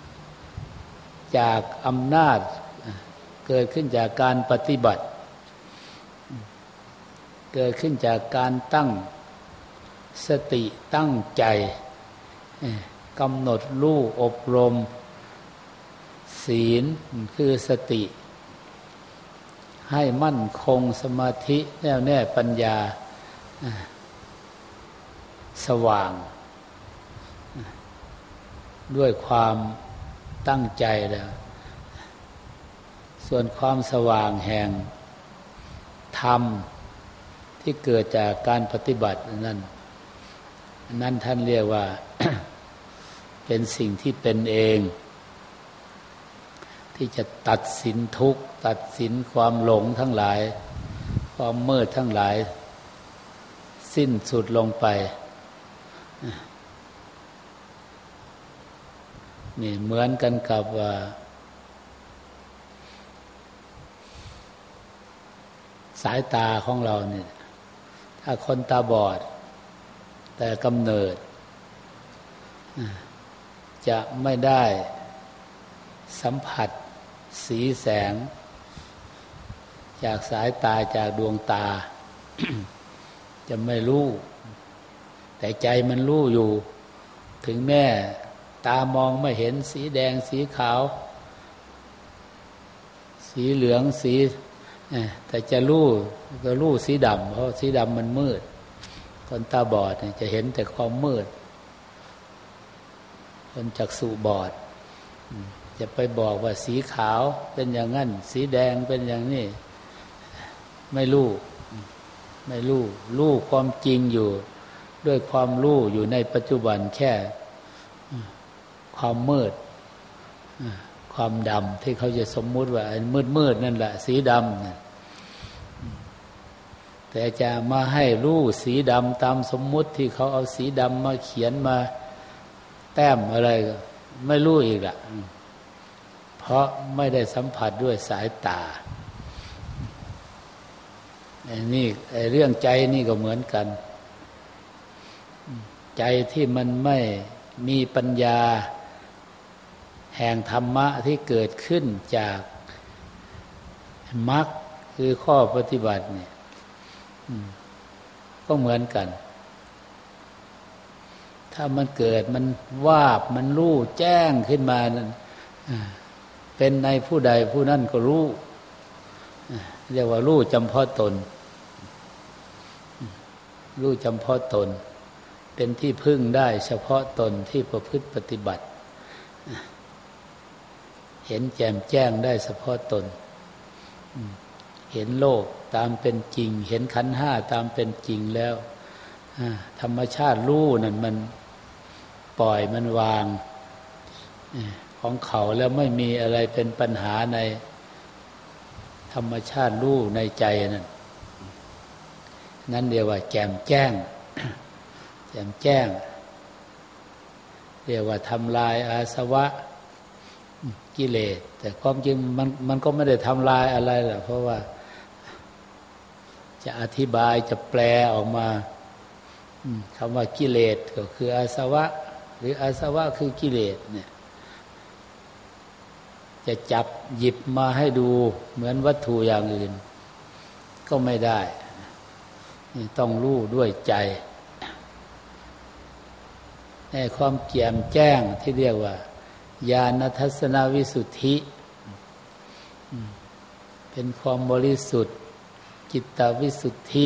จากอำนาจเกิดขึ้นจากการปฏิบัติเกิดขึ้นจากการตั้งสติตั้งใจกำหนดรู้อบรมศีลคือสติให้มั่นคงสมาธิแน่วแน่ปัญญาสว่างด้วยความตั้งใจแล้วส่วนความสว่างแห่งธรรมที่เกิดจากการปฏิบัตินั้นนั้นท่านเรียกว่า เป็นสิ่งที่เป็นเองที่จะตัดสินทุกข์ตัดสินความหลงทั้งหลายความมืดทั้งหลายสิ้นสุดลงไปนี่เหมือนกันกับว่าสายตาของเราเนี่ยถ้าคนตาบอดแต่กำเนิดจะไม่ได้สัมผัสสีแสงจากสายตาจากดวงตา จะไม่รู้แต่ใจมันรู้อยู่ถึงแม้ตามองไม่เห็นสีแดงสีขาวสีเหลืองสีแต่จะรู้ก็รู้สีดำเพราะสีดำมันมืดคนตาบอดเนี่ยจะเห็นแต่ความมืดคนจักษุบอดจะไปบอกว่าสีขาวเป็นอย่างนั้นสีแดงเป็นอย่างนี้ไม่รู้ไม่รู้รู้ความจริงอยู่ด้วยความรู้อยู่ในปัจจุบันแค่ความมืดความดำที่เขาจะสมมุติว่ามืดมืดนั่นแหละสีดำนะแต่จะมาให้รู้สีดำตามสมมุติที่เขาเอาสีดำมาเขียนมาแต้มอะไรก็ไม่รู้อีกละเพราะไม่ได้สัมผัสด้วยสายตาไอ้นี่ไอ้เรื่องใจนี่ก็เหมือนกันใจที่มันไม่มีปัญญาแห่งธรรมะที่เกิดขึ้นจากมรรคคือข้อปฏิบัติเนี่ยก็เหมือนกันถ้ามันเกิดมันวาบมันรู้แจ้งขึ้นมานั้นเป็นในผู้ใดผู้นั้นก็รู้เรียกว่ารู้จำเพาะตนรู้จำเพาะตนเป็นที่พึ่งได้เฉพาะตนที่ประพฤติปฏิบัติเห็นแจ่มแจ้งได้เฉพาะตนเห็นโลกตามเป็นจริงเห็นขันธ์ห้าตามเป็นจริงแล้วธรรมชาติรู้นั่นมันปล่อยมันวางของเขาแล้วไม่มีอะไรเป็นปัญหาในธรรมชาติรู้ในใจนั่นนั่นเรียกว่าแจ่มแจ้งแจ่มแจ้งเรียกว่าทำลายอาสวะกิเลสแต่ความจริงมันมันก็ไม่ได้ทำลายอะไรหรอกเพราะว่าจะอธิบายจะแปลออกมาคำว่ากิเลสก็คืออาสวะหรืออาสวะคือกิเลสเนี่ยจะจับหยิบมาให้ดูเหมือนวัตถุอย่างอื่นก็ไม่ได้ต้องรู้ด้วยใจในความแจ่มแจ้งที่เรียกว่าญาณทัศนวิสุทธิเป็นความบริสุทธิ์จิตตวิสุทธิ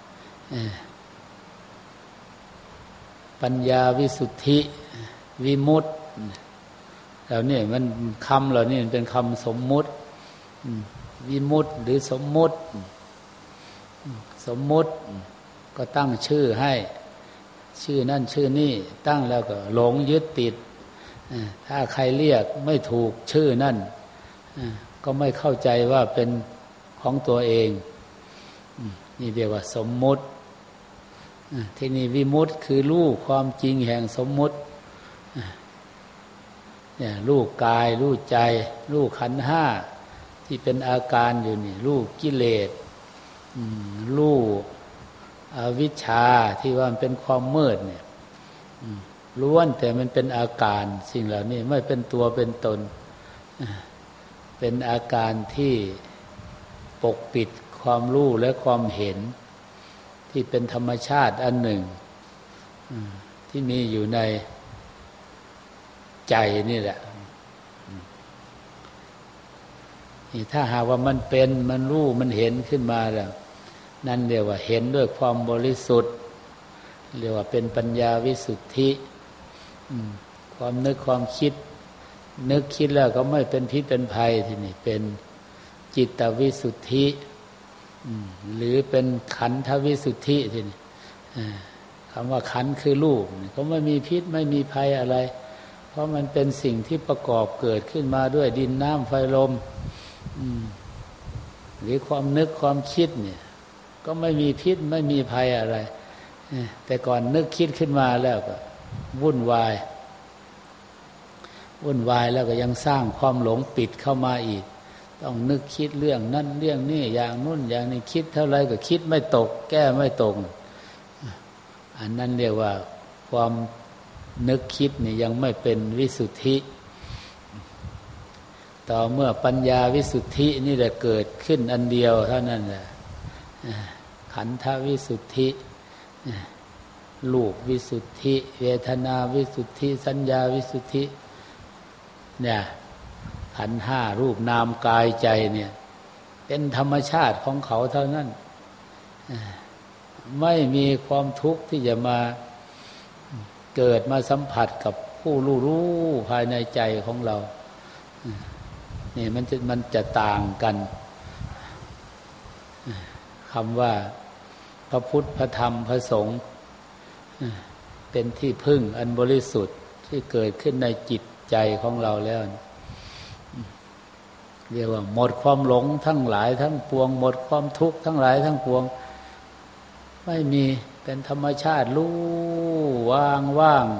ปัญญาวิสุทธิวิมุตติแล้วนี่มันคำเหล่านี้มันเป็นคำสมมุติวิมุตติหรือสมมุติสมมุติก็ตั้งชื่อให้ชื่อนั่นชื่อนี่ตั้งแล้วก็หลงยึดติดถ้าใครเรียกไม่ถูกชื่อนั่นก็ไม่เข้าใจว่าเป็นของตัวเองนี่เรียกว่าสมมุติที่นี่วิมุตติคือรู้ความจริงแห่งสมมุติเนี่ยรู้กายรู้ใจรู้ขันธ์ห้าที่เป็นอาการอยู่นี่รู้กิเลสรู้อวิชชาที่ว่ามันเป็นความมืดเนี่ยล้วนแต่มันเป็นอาการสิ่งเหล่านี้ไม่เป็นตัวเป็นตนเป็นอาการที่ปกปิดความรู้และความเห็นที่เป็นธรรมชาติอันหนึ่งที่มีอยู่ในใจนี่แหละนี่ถ้าหากว่ามันเป็นมันรู้มันเห็นขึ้นมาแล้วนั่นเรียกว่าเห็นด้วยความบริสุทธิ์เรียกว่าเป็นปัญญาวิสุทธิความนึกความคิดนึกคิดแล้วก็ไม่เป็นพิษเป็นภัยทีนี้เป็นจิตตวิสุทธิหรือเป็นขันธวิสุทธิทีนี้คำว่าขันธ์คือรูปก็ไม่มีพิษไม่มีภัยอะไรเพราะมันเป็นสิ่งที่ประกอบเกิดขึ้นมาด้วยดินน้ำไฟลมหรือความนึกความคิดเนี่ยก็ไม่มีพิษไม่มีภัยอะไรแต่ก่อนนึกคิดขึ้นมาแล้วก็วุ่นวายวุ่นวายแล้วก็ยังสร้างความหลงปิดเข้ามาอีกต้องนึกคิดเรื่องนั้นเรื่องนี้อย่างนู้นอย่างนี้คิดเท่าไรก็คิดไม่ตกแก้ไม่ตกอันนั้นเรียกว่าความนึกคิดนี่ยังไม่เป็นวิสุทธิต่อเมื่อปัญญาวิสุทธินี่แหละเกิดขึ้นอันเดียวเท่านั้นแหละขันธวิสุทธิรูปวิสุทธิเวทนาวิสุทธิสัญญาวิสุทธิเนี่ยขันธ์ห้ารูปนามกายใจเนี่ยเป็นธรรมชาติของเขาเท่านั้นไม่มีความทุกข์ที่จะมาเกิดมาสัมผัสกับผู้รู้รู้ภายในใจของเรานี่มันจะมันจะต่างกันคำว่าพระพุทธพระธรรมพระสงฆ์เป็นที่พึ่งอันบริสุทธิ์ที่เกิดขึ้นในจิตใจของเราแล้วเรียกว่าหมดความหลงทั้งหลายทั้งปวงหมดความทุกข์ทั้งหลายทั้งปวงไม่มีเป็นธรรมชาติรู้ว่างว่าง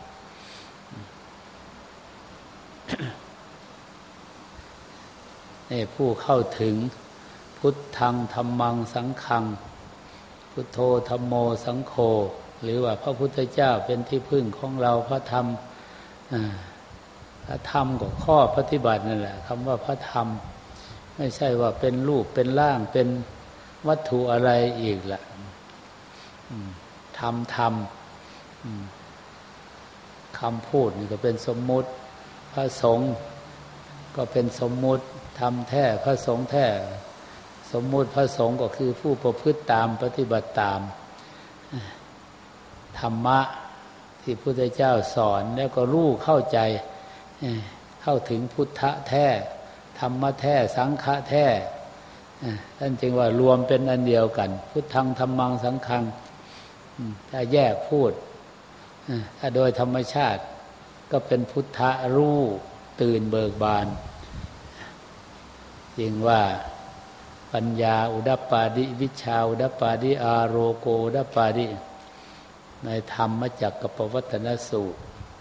นี่ผู้เข้าถึงพุทธังธัมมังสังฆังพุทโธธัมโมสังโฆหรือว่าพระพุทธเจ้าเป็นที่พึ่งของเราพระธรรมพระธรรมก็ข้อปฏิบัตินั่นแหละคำว่าพระธรรมไม่ใช่ว่าเป็นรูปเป็นร่างเป็นวัตถุอะไรอีกล่ะธรรมธรรมคำพูดนี่ก็เป็นสมมุติพระสงฆ์ก็เป็นสมมุติธรรมแท้พระสงฆ์แท้สมมุติพระสงฆ์ก็คือผู้ประพฤติตามปฏิบัติตามธรรมะที่พระพุทธเจ้าสอนแล้วก็รู้เข้าใจเข้าถึงพุทธะแท้ธรรมะแท้สังฆะแท้ท่านจึงว่ารวมเป็นอันเดียวกันพุทธังธัมมังสังฆังถ้าแยกพูดถ้าโดยธรรมชาติก็เป็นพุทธะรู้ตื่นเบิกบานจึงว่าปัญญาอุดัปปาดิวิชชาอุดัปปาดิอาโรโกอุดัปปาดิในธรรมจักรปวัตตนสูตร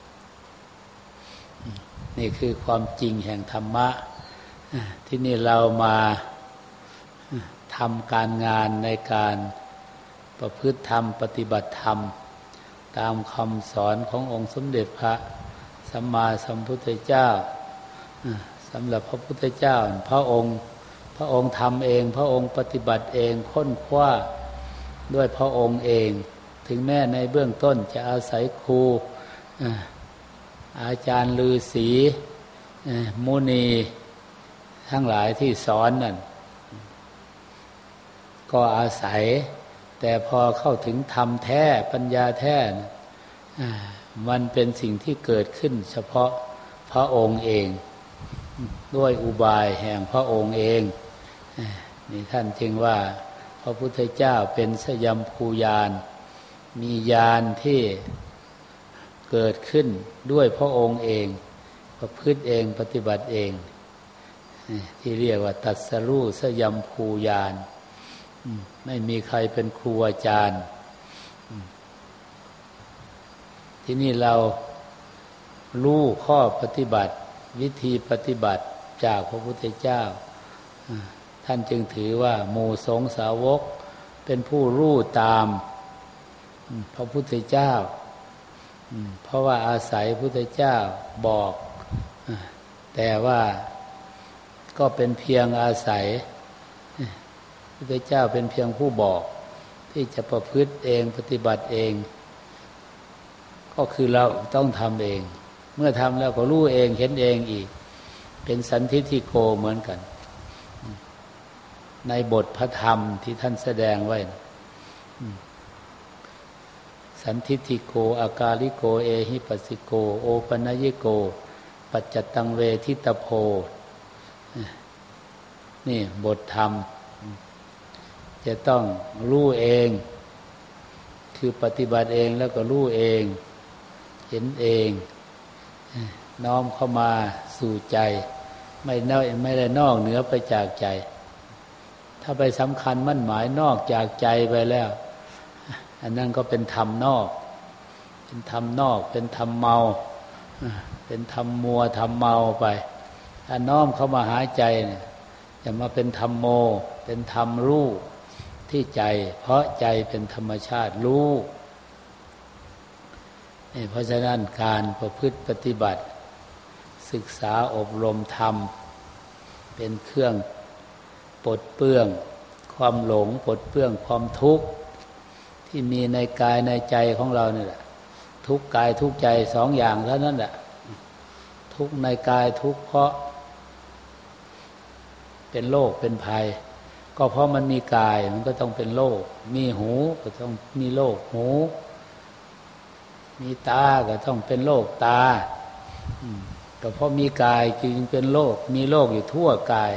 นี่คือความจริงแห่งธรรมะที่นี่เรามาทำการงานในการประพฤติธรรมปฏิบัติธรรมตามคำสอนขององค์สมเด็จพระสัมมาสัมพุทธเจ้าสำหรับพระพุทธเจ้าพระองค์พระองค์ทำเองพระองค์ปฏิบัติเองค้นคว้าด้วยพระองค์เองถึงแม้ในเบื้องต้นจะอาศัยครูอาจารย์ฤาษีมุนีทั้งหลายที่สอนนั่นก็อาศัยแต่พอเข้าถึงธรรมแท้ปัญญาแท้มันเป็นสิ่งที่เกิดขึ้นเฉพาะพระองค์เองด้วยอุบายแห่งพระองค์เองนี่ท่านจึงว่าพระพุทธเจ้าเป็นสยัมภูญาณมีญาณที่เกิดขึ้นด้วยพระองค์เองประพฤติเองปฏิบัติเองที่เรียกว่าตรัสรู้สยัมภูญาณไม่มีใครเป็นครูอาจารย์ที่นี่เรารู้ข้อปฏิบัติวิธีปฏิบัติจากพระพุทธเจ้าท่านจึงถือว่าหมู่สงฆ์สาวกเป็นผู้รู้ตามพระพุทธเจ้าเพราะว่าอาศัยพระพุทธเจ้าบอกแต่ว่าก็เป็นเพียงอาศัยพระพุทธเจ้าเป็นเพียงผู้บอกที่จะประพฤติเองปฏิบัติเองก็คือเราต้องทำเองเมื่อทำแล้วก็รู้เองเห็นเองอีกเป็นสันทิฏฐิโกเหมือนกันในบทพระธรรมที่ท่านแสดงไว้สันทิฏฐิโกอากาลิโกเอหิปัสสิโกโอปนัญญิโกปัจจตังเวทิตโพนี่บทธรรมจะต้องรู้เองคือปฏิบัติเองแล้วก็รู้เองเห็นเองน้อมเข้ามาสู่ใจไม่น้อยไม่ได้นอกเหนือไปจากใจถ้าไปสำคัญมั่นหมายนอกจากใจไปแล้วอันนั้นก็เป็นธรรมนอกเป็นธรรมนอกเป็นธรรมเมาเป็นธรรมมัวธรรมเมาไปถ้าน้อมเข้ามาหาใจเนี่ยจะมาเป็นธรรมโมเป็นธรรมรู้ที่ใจเพราะใจเป็นธรรมชาติรู้นี่เพราะฉะนั้นการประพฤติปฏิบัติศึกษาอบรมธรรมเป็นเครื่องปลดเปลื้องความหลงปลดเปลื้องความทุกข์ที่มีในกายในใจของเรานี่แหละทุกข์กายทุกข์ใจสองอย่างเท่านั้นแหละทุกข์ในกายทุกข์เพราะเป็นโรคเป็นภัยก็เพราะมันมีกายมันก็ต้องเป็นโรคมีหูก็ต้องมีโรคหูมีตาก็ต้องเป็นโรคตาก็เพราะมีกายจึงเป็นโรคมีโรคอยู่ทั่วกาย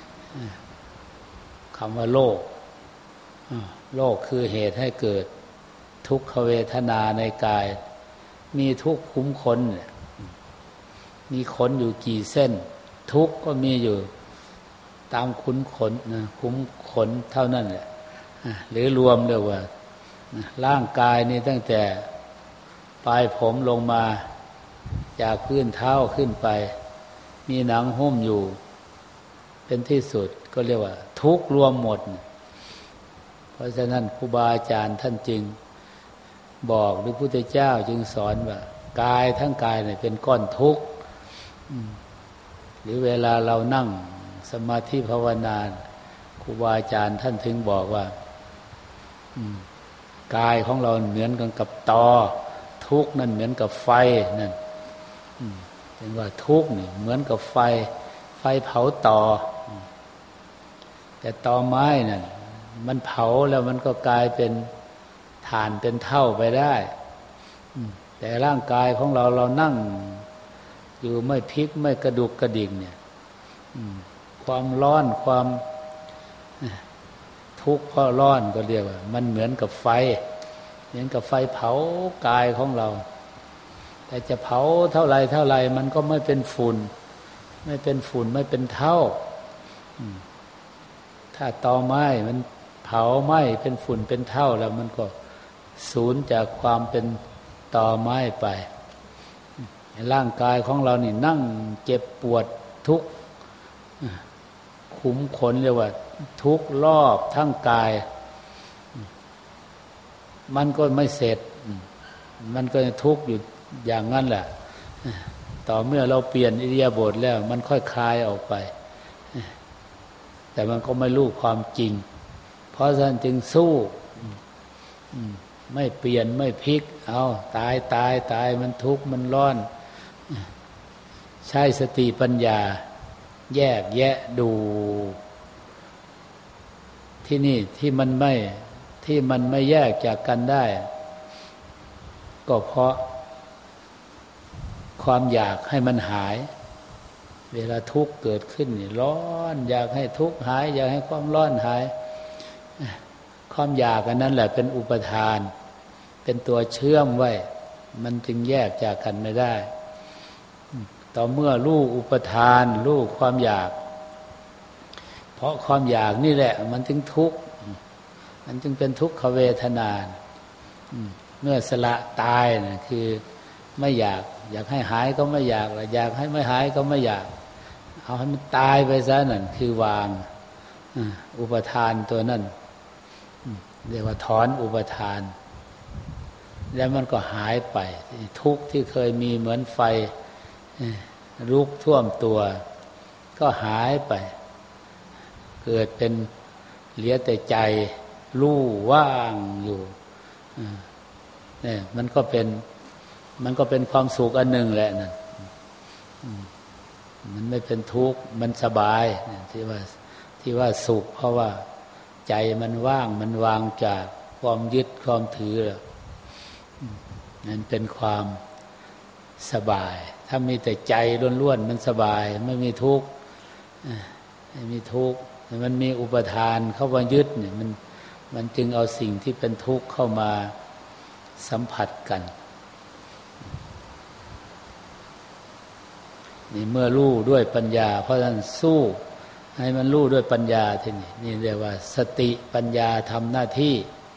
คำว่าโรคโรคคือเหตุให้เกิดทุกขเวทนาในกายมีทุกข์คุ้มขนมีขนอยู่กี่เส้นทุกข์ก็มีอยู่ตามคุ้นขนนะคุ้มขนเท่านั้นแหละหรือรวมเรียกว่าร่างกายนี่ตั้งแต่ปลายผมลงมาจากพื้นเท้าขึ้นไปมีหนังหุ้มอยู่เป็นที่สุดก็เรียกว่าทุกข์รวมหมดเพราะฉะนั้นครูบาอาจารย์ท่านจึงบอกหรือพระพุทธเจ้าจึงสอนว่ากายทั้งกายเนี่ยเป็นก้อนทุกข์หรือเวลาเรานั่งสมาธิภาวนาครูบาอาจารย์ท่านถึงบอกว่ากายของเราเหมือนกันกับตอทุกข์นั่นเหมือนกับไฟนั่นเห็นว่าทุกข์นี่เหมือนกับไฟไฟเผาตอแต่ตอไม้นั่นมันเผาแล้วมันก็กลายเป็นถ่านเป็นเท่าไปได้แต่ร่างกายของเราเรานั่งอยู่ไม่พลิกไม่กระดุกกระดิกเนี่ยความร้อนความทุกข์เพราะร้อนก็เรียกว่ามันเหมือนกับไฟเหมือนกับไฟเผากายของเราแต่จะเผาเท่าไรเท่าไรมันก็ไม่เป็นฝุ่นไม่เป็นฝุ่นไม่เป็นเท่าถ้าตอไม้มันเผาไหม้เป็นฝุ่นเป็นเท่าแล้วมันก็สูญจากความเป็นตอไม้ไปร่างกายของเรานี่นั่งเจ็บปวดทุกข์ขุมขนเรียกว่าทุกข์รอบทั้งกายมันก็ไม่เสร็จมันก็ทุกข์อยู่อย่างนั้นแหละต่อเมื่อเราเปลี่ยนอิริยาบถแล้วมันค่อยคลายออกไปแต่มันก็ไม่รู้ความจริงเพราะฉะนั้นจึงสู้ไม่เปลี่ยนไม่พลิกเอาตายตายตายมันทุกข์มันร้อนใช้สติปัญญาแยกแยะดูที่นี่ที่มันไม่ที่มันไม่แยกจากกันได้ก็เพราะความอยากให้มันหายเวลาทุกข์เกิดขึ้นนี่ร้อนอยากให้ทุกข์หายอยากให้ความร้อนหายความอยากอันนั้นแหละเป็นอุปทานเป็นตัวเชื่อมไว้มันจึงแยกจากกันไม่ได้ต่อเมื่อรู้อุปทานรู้ความอยากเพราะความอยากนี่แหละมันจึงทุกข์มันจึงเป็นทุกขเวทนาเมื่อสละตายนะคือไม่อยากอยากให้หายก็ไม่อยากอยากให้ไม่หายก็ไม่อยากเอาให้มันตายไปซะนั่นคือวางอุปทานตัวนั้นเรียกว่าถอนอุปทานแล้วมันก็หายไปทุกข์ที่เคยมีเหมือนไฟลุกท่วมตัวก็หายไปเกิดเป็นเหลือแต่ใจรู้ว่างอยู่เนี่ยมันก็เป็นมันก็เป็นความสุขอันหนึ่งแหละนั่นมันไม่เป็นทุกข์มันสบายที่ว่าที่ว่าสุขเพราะว่าใจมันว่างมันวางจากความยึดความถือแล้วนั่นเป็นความสบายถ้ามีแต่ใจล้วนๆมันสบายไม่มีทุกข์ไม่มีทุกข์แต่มันมีอุปทานเข้ามายึดเนี่ยมันมันจึงเอาสิ่งที่เป็นทุกข์เข้ามาสัมผัสกันนี่เมื่อรู้ด้วยปัญญาเพราะฉะนั้นสู้ให้มันรู้ด้วยปัญญาทีนี้นี่เรียกว่าสติปัญญาทำหน้าที่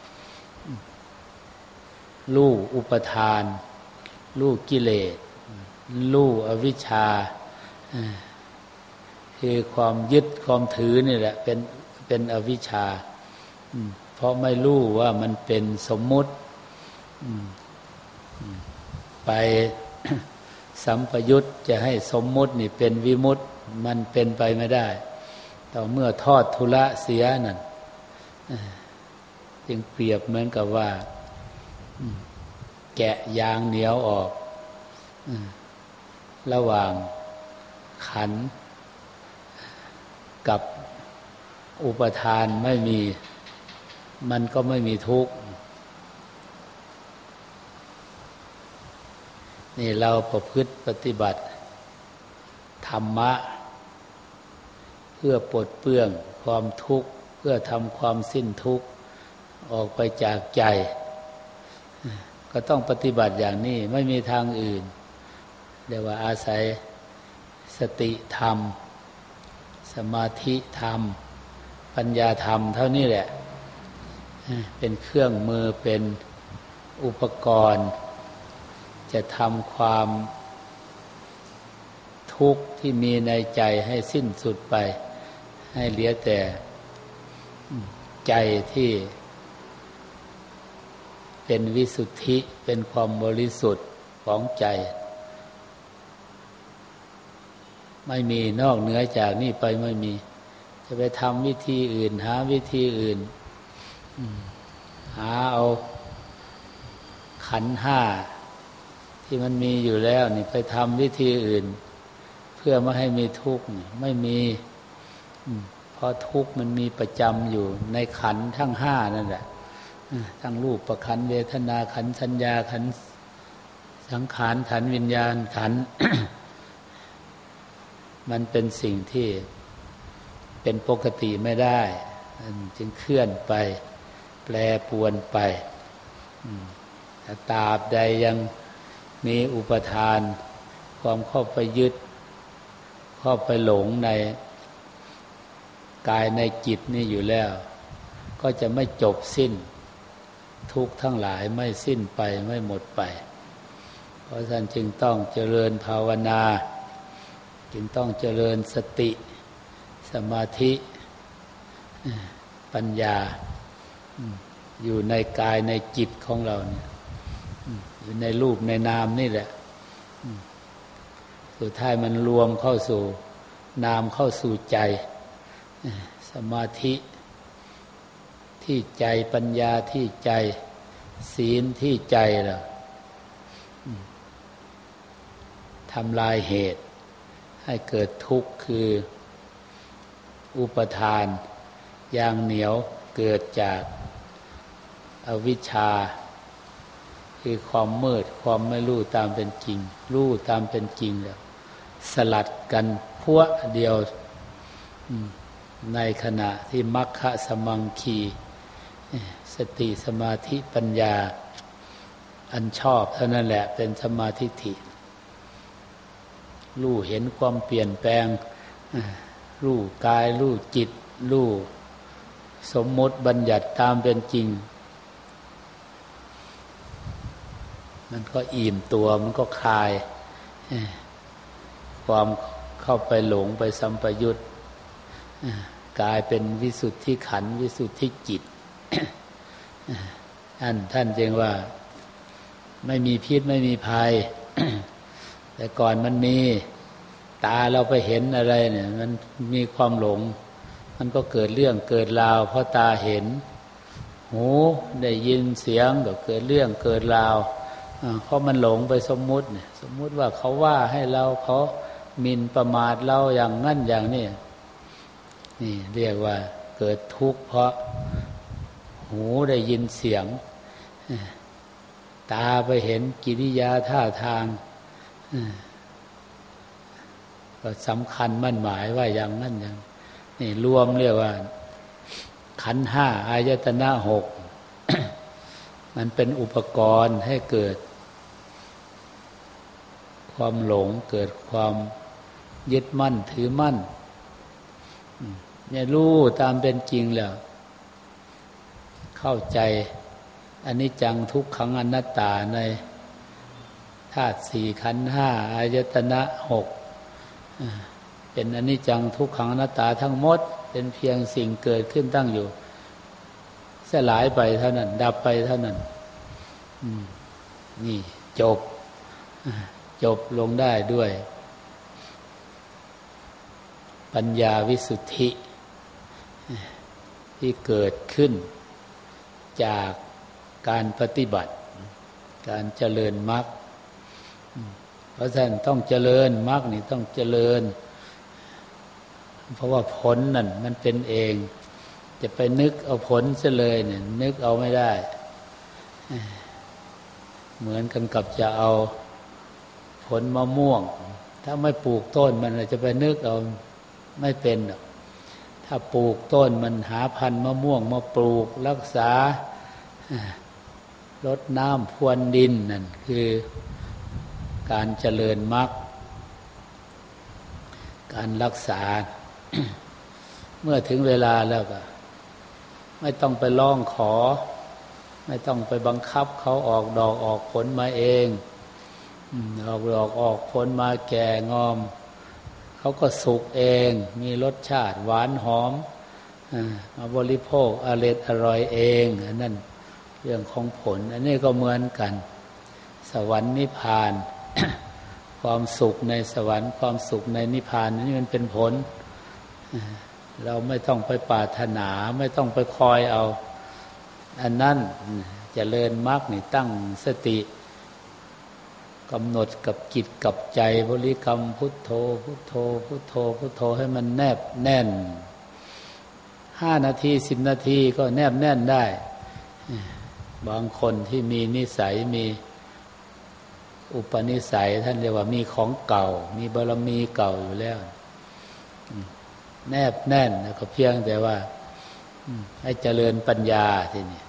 รู้อุปทานรู้กิเลสรู้อวิชชาคือความยึดความถือนี่แหละเป็นเป็นอวิชชาเพราะไม่รู้ว่ามันเป็นสมมุติไปสัมปยุตจะให้สมมุตินี่เป็นวิมุตติมันเป็นไปไม่ได้ต่อเมื่อทอดทุละเสียนั่นจึงเปรียบเหมือนกับว่าแกะยางเหนียวออกระหว่างขันกับอุปทานไม่มีมันก็ไม่มีทุกข์นี่เราประพฤติปฏิบัติธรรมะเพื่อปลดเปลื้องความทุกข์เพื่อทำความสิ้นทุกข์ออกไปจากใจก็ต้องปฏิบัติอย่างนี้ไม่มีทางอื่นเรียกว่าอาศัยสติธรรมสมาธิธรรมปัญญาธรรมเท่านี้แหละเป็นเครื่องมือเป็นอุปกรณ์จะทำความทุกข์ที่มีในใจให้สิ้นสุดไปให้เหลือแต่ใจที่เป็นวิสุทธิเป็นความบริสุทธิ์ของใจไม่มีนอกเหนือจากนี้ไปไม่มีจะไปทำวิธีอื่นหาวิธีอื่นหาเอาขันธ์ห้าที่มันมีอยู่แล้วนี่ไปทำวิธีอื่นเพื่อไม่ให้มีทุกข์ไม่มีเพราะทุกข์มันมีประจำอยู่ในขันธ์ทั้งห้านั่นแหละทั้งรูปขันธ์เวทนาขันธ์สัญญาขันธ์สังขารขันธ์วิญญาณขันธ์ มันเป็นสิ่งที่เป็นปกติไม่ได้จึงเคลื่อนไปแปรปรวนไปถ้าตราบใดยังมีอุปทานความเข้าไปยึดเข้าไปหลงในกายในจิตนี่อยู่แล้วก็จะไม่จบสิ้นทุกข์ทั้งหลายไม่สิ้นไปไม่หมดไปเพราะฉะนั้นจึงต้องเจริญภาวนาจึงต้องเจริญสติสมาธิปัญญาอยู่ในกายในจิตของเราเนี่ยอยู่ในรูปในนามนี่แหละสุดท้ายมันรวมเข้าสู่นามเข้าสู่ใจสมาธิที่ใจปัญญาที่ใจศีลที่ใจเราทำลายเหตุให้เกิดทุกข์คืออุปทานอย่างเหนียวเกิดจากอวิชชาคือความมืดความไม่รู้ตามเป็นจริงรู้ตามเป็นจริงแล้วสลัดกันพวกเดียวในขณะที่มัคคะสมังคีสติสมาธิปัญญาอันชอบเท่านั้นแหละเป็นสมาธิฐิรู้เห็นความเปลี่ยนแปลงรู้กายรู้จิตรู้สมมติบัญญัติตามเป็นจริงมันก็อิ่มตัวมันก็คลายความเข้าไปหลงไปสัมปยุตกลายเป็นวิสุทธิขันธ์วิสุทธิจิตท่านท่านจึงว่าไม่มีพิษไม่มีภัย แต่ก่อนมันมีตาเราไปเห็นอะไรเนี่ยมันมีความหลงมันก็เกิดเรื่องเกิดราวเพราะตาเห็นหูได้ยินเสียงก็เกิดเรื่องเกิดราวเพราะมันหลงไปสมมุติเนี่ยสมมุติว่าเขาว่าให้เราเขาหมิ่นประมาทเราอย่างนั้นอย่างนี้นี่เรียกว่าเกิดทุกข์เพราะหูได้ยินเสียงตาไปเห็นกิริยาท่าทางก็สำคัญมั่นหมายว่าอย่างนั้นอย่างนี่รวมเรียกว่าขันธ์ห้าอายตนะหก มันเป็นอุปกรณ์ให้เกิดความหลงเกิดความยึดมั่นถือมั่นเนี่ยรู้ตามเป็นจริงแล้วเข้าใจอนิจจังทุกขังอนัตตาในธาตุสี่ขันธ์ห้าอายตนะหกเป็นอนิจจังทุกขังอนัตตาทั้งหมดเป็นเพียงสิ่งเกิดขึ้นตั้งอยู่สลายไปเท่านั้นดับไปเท่านั้นนี่จบจบลงได้ด้วยปัญญาวิสุทธิที่เกิดขึ้นจากการปฏิบัติการเจริญมรรคเพราะฉะนั้นต้องเจริญมรรคนี่ต้องเจริญเพราะว่าผลนั่นมันเป็นเองจะไปนึกเอาผลซะเลยเนี่ยนึกเอาไม่ได้เหมือนกันกับจะเอาผลมะม่วงถ้าไม่ปลูกต้นมันจะไปนึกเอาไม่เป็นหรอกถ้าปลูกต้นมันหาพันธุ์มะม่วงมาปลูกรักษารดน้ำพรวนดินนั่นคือการเจริญมรรคการรักษา เมื่อถึงเวลาแล้วก็ไม่ต้องไปร้องขอไม่ต้องไปบังคับเขาออกดอกออกผลมาเองออกดอกออกผลมาแก่งอมเขาก็สุกเองมีรสชาติหวานหอมมาบริโภคอร่อยอร่อยเองอันนั้นเรื่องของผลอันนี้ก็เหมือนกันสวรรค์นิพพาน ความสุขในสวรรค์ความสุขในนิพพานนี่มันเป็นผลเราไม่ต้องไปปรารถนาไม่ต้องไปคอยเอาอันนั้นเจริญมรรคนี่ตั้งสติกำหนดกับจิตกับใจบริกรรมพุทโธพุทโธพุทโธพุทโธให้มันแนบแน่นห้านาทีสิบนาทีก็แนบแน่นได้บางคนที่มีนิสัยมีอุปนิสัยท่านเรียกว่ามีของเก่ามีบารมีเก่าอยู่แล้วแนบแน่นแล้วก็เพียงแต่ว่าให้เจริญปัญญาทีนี้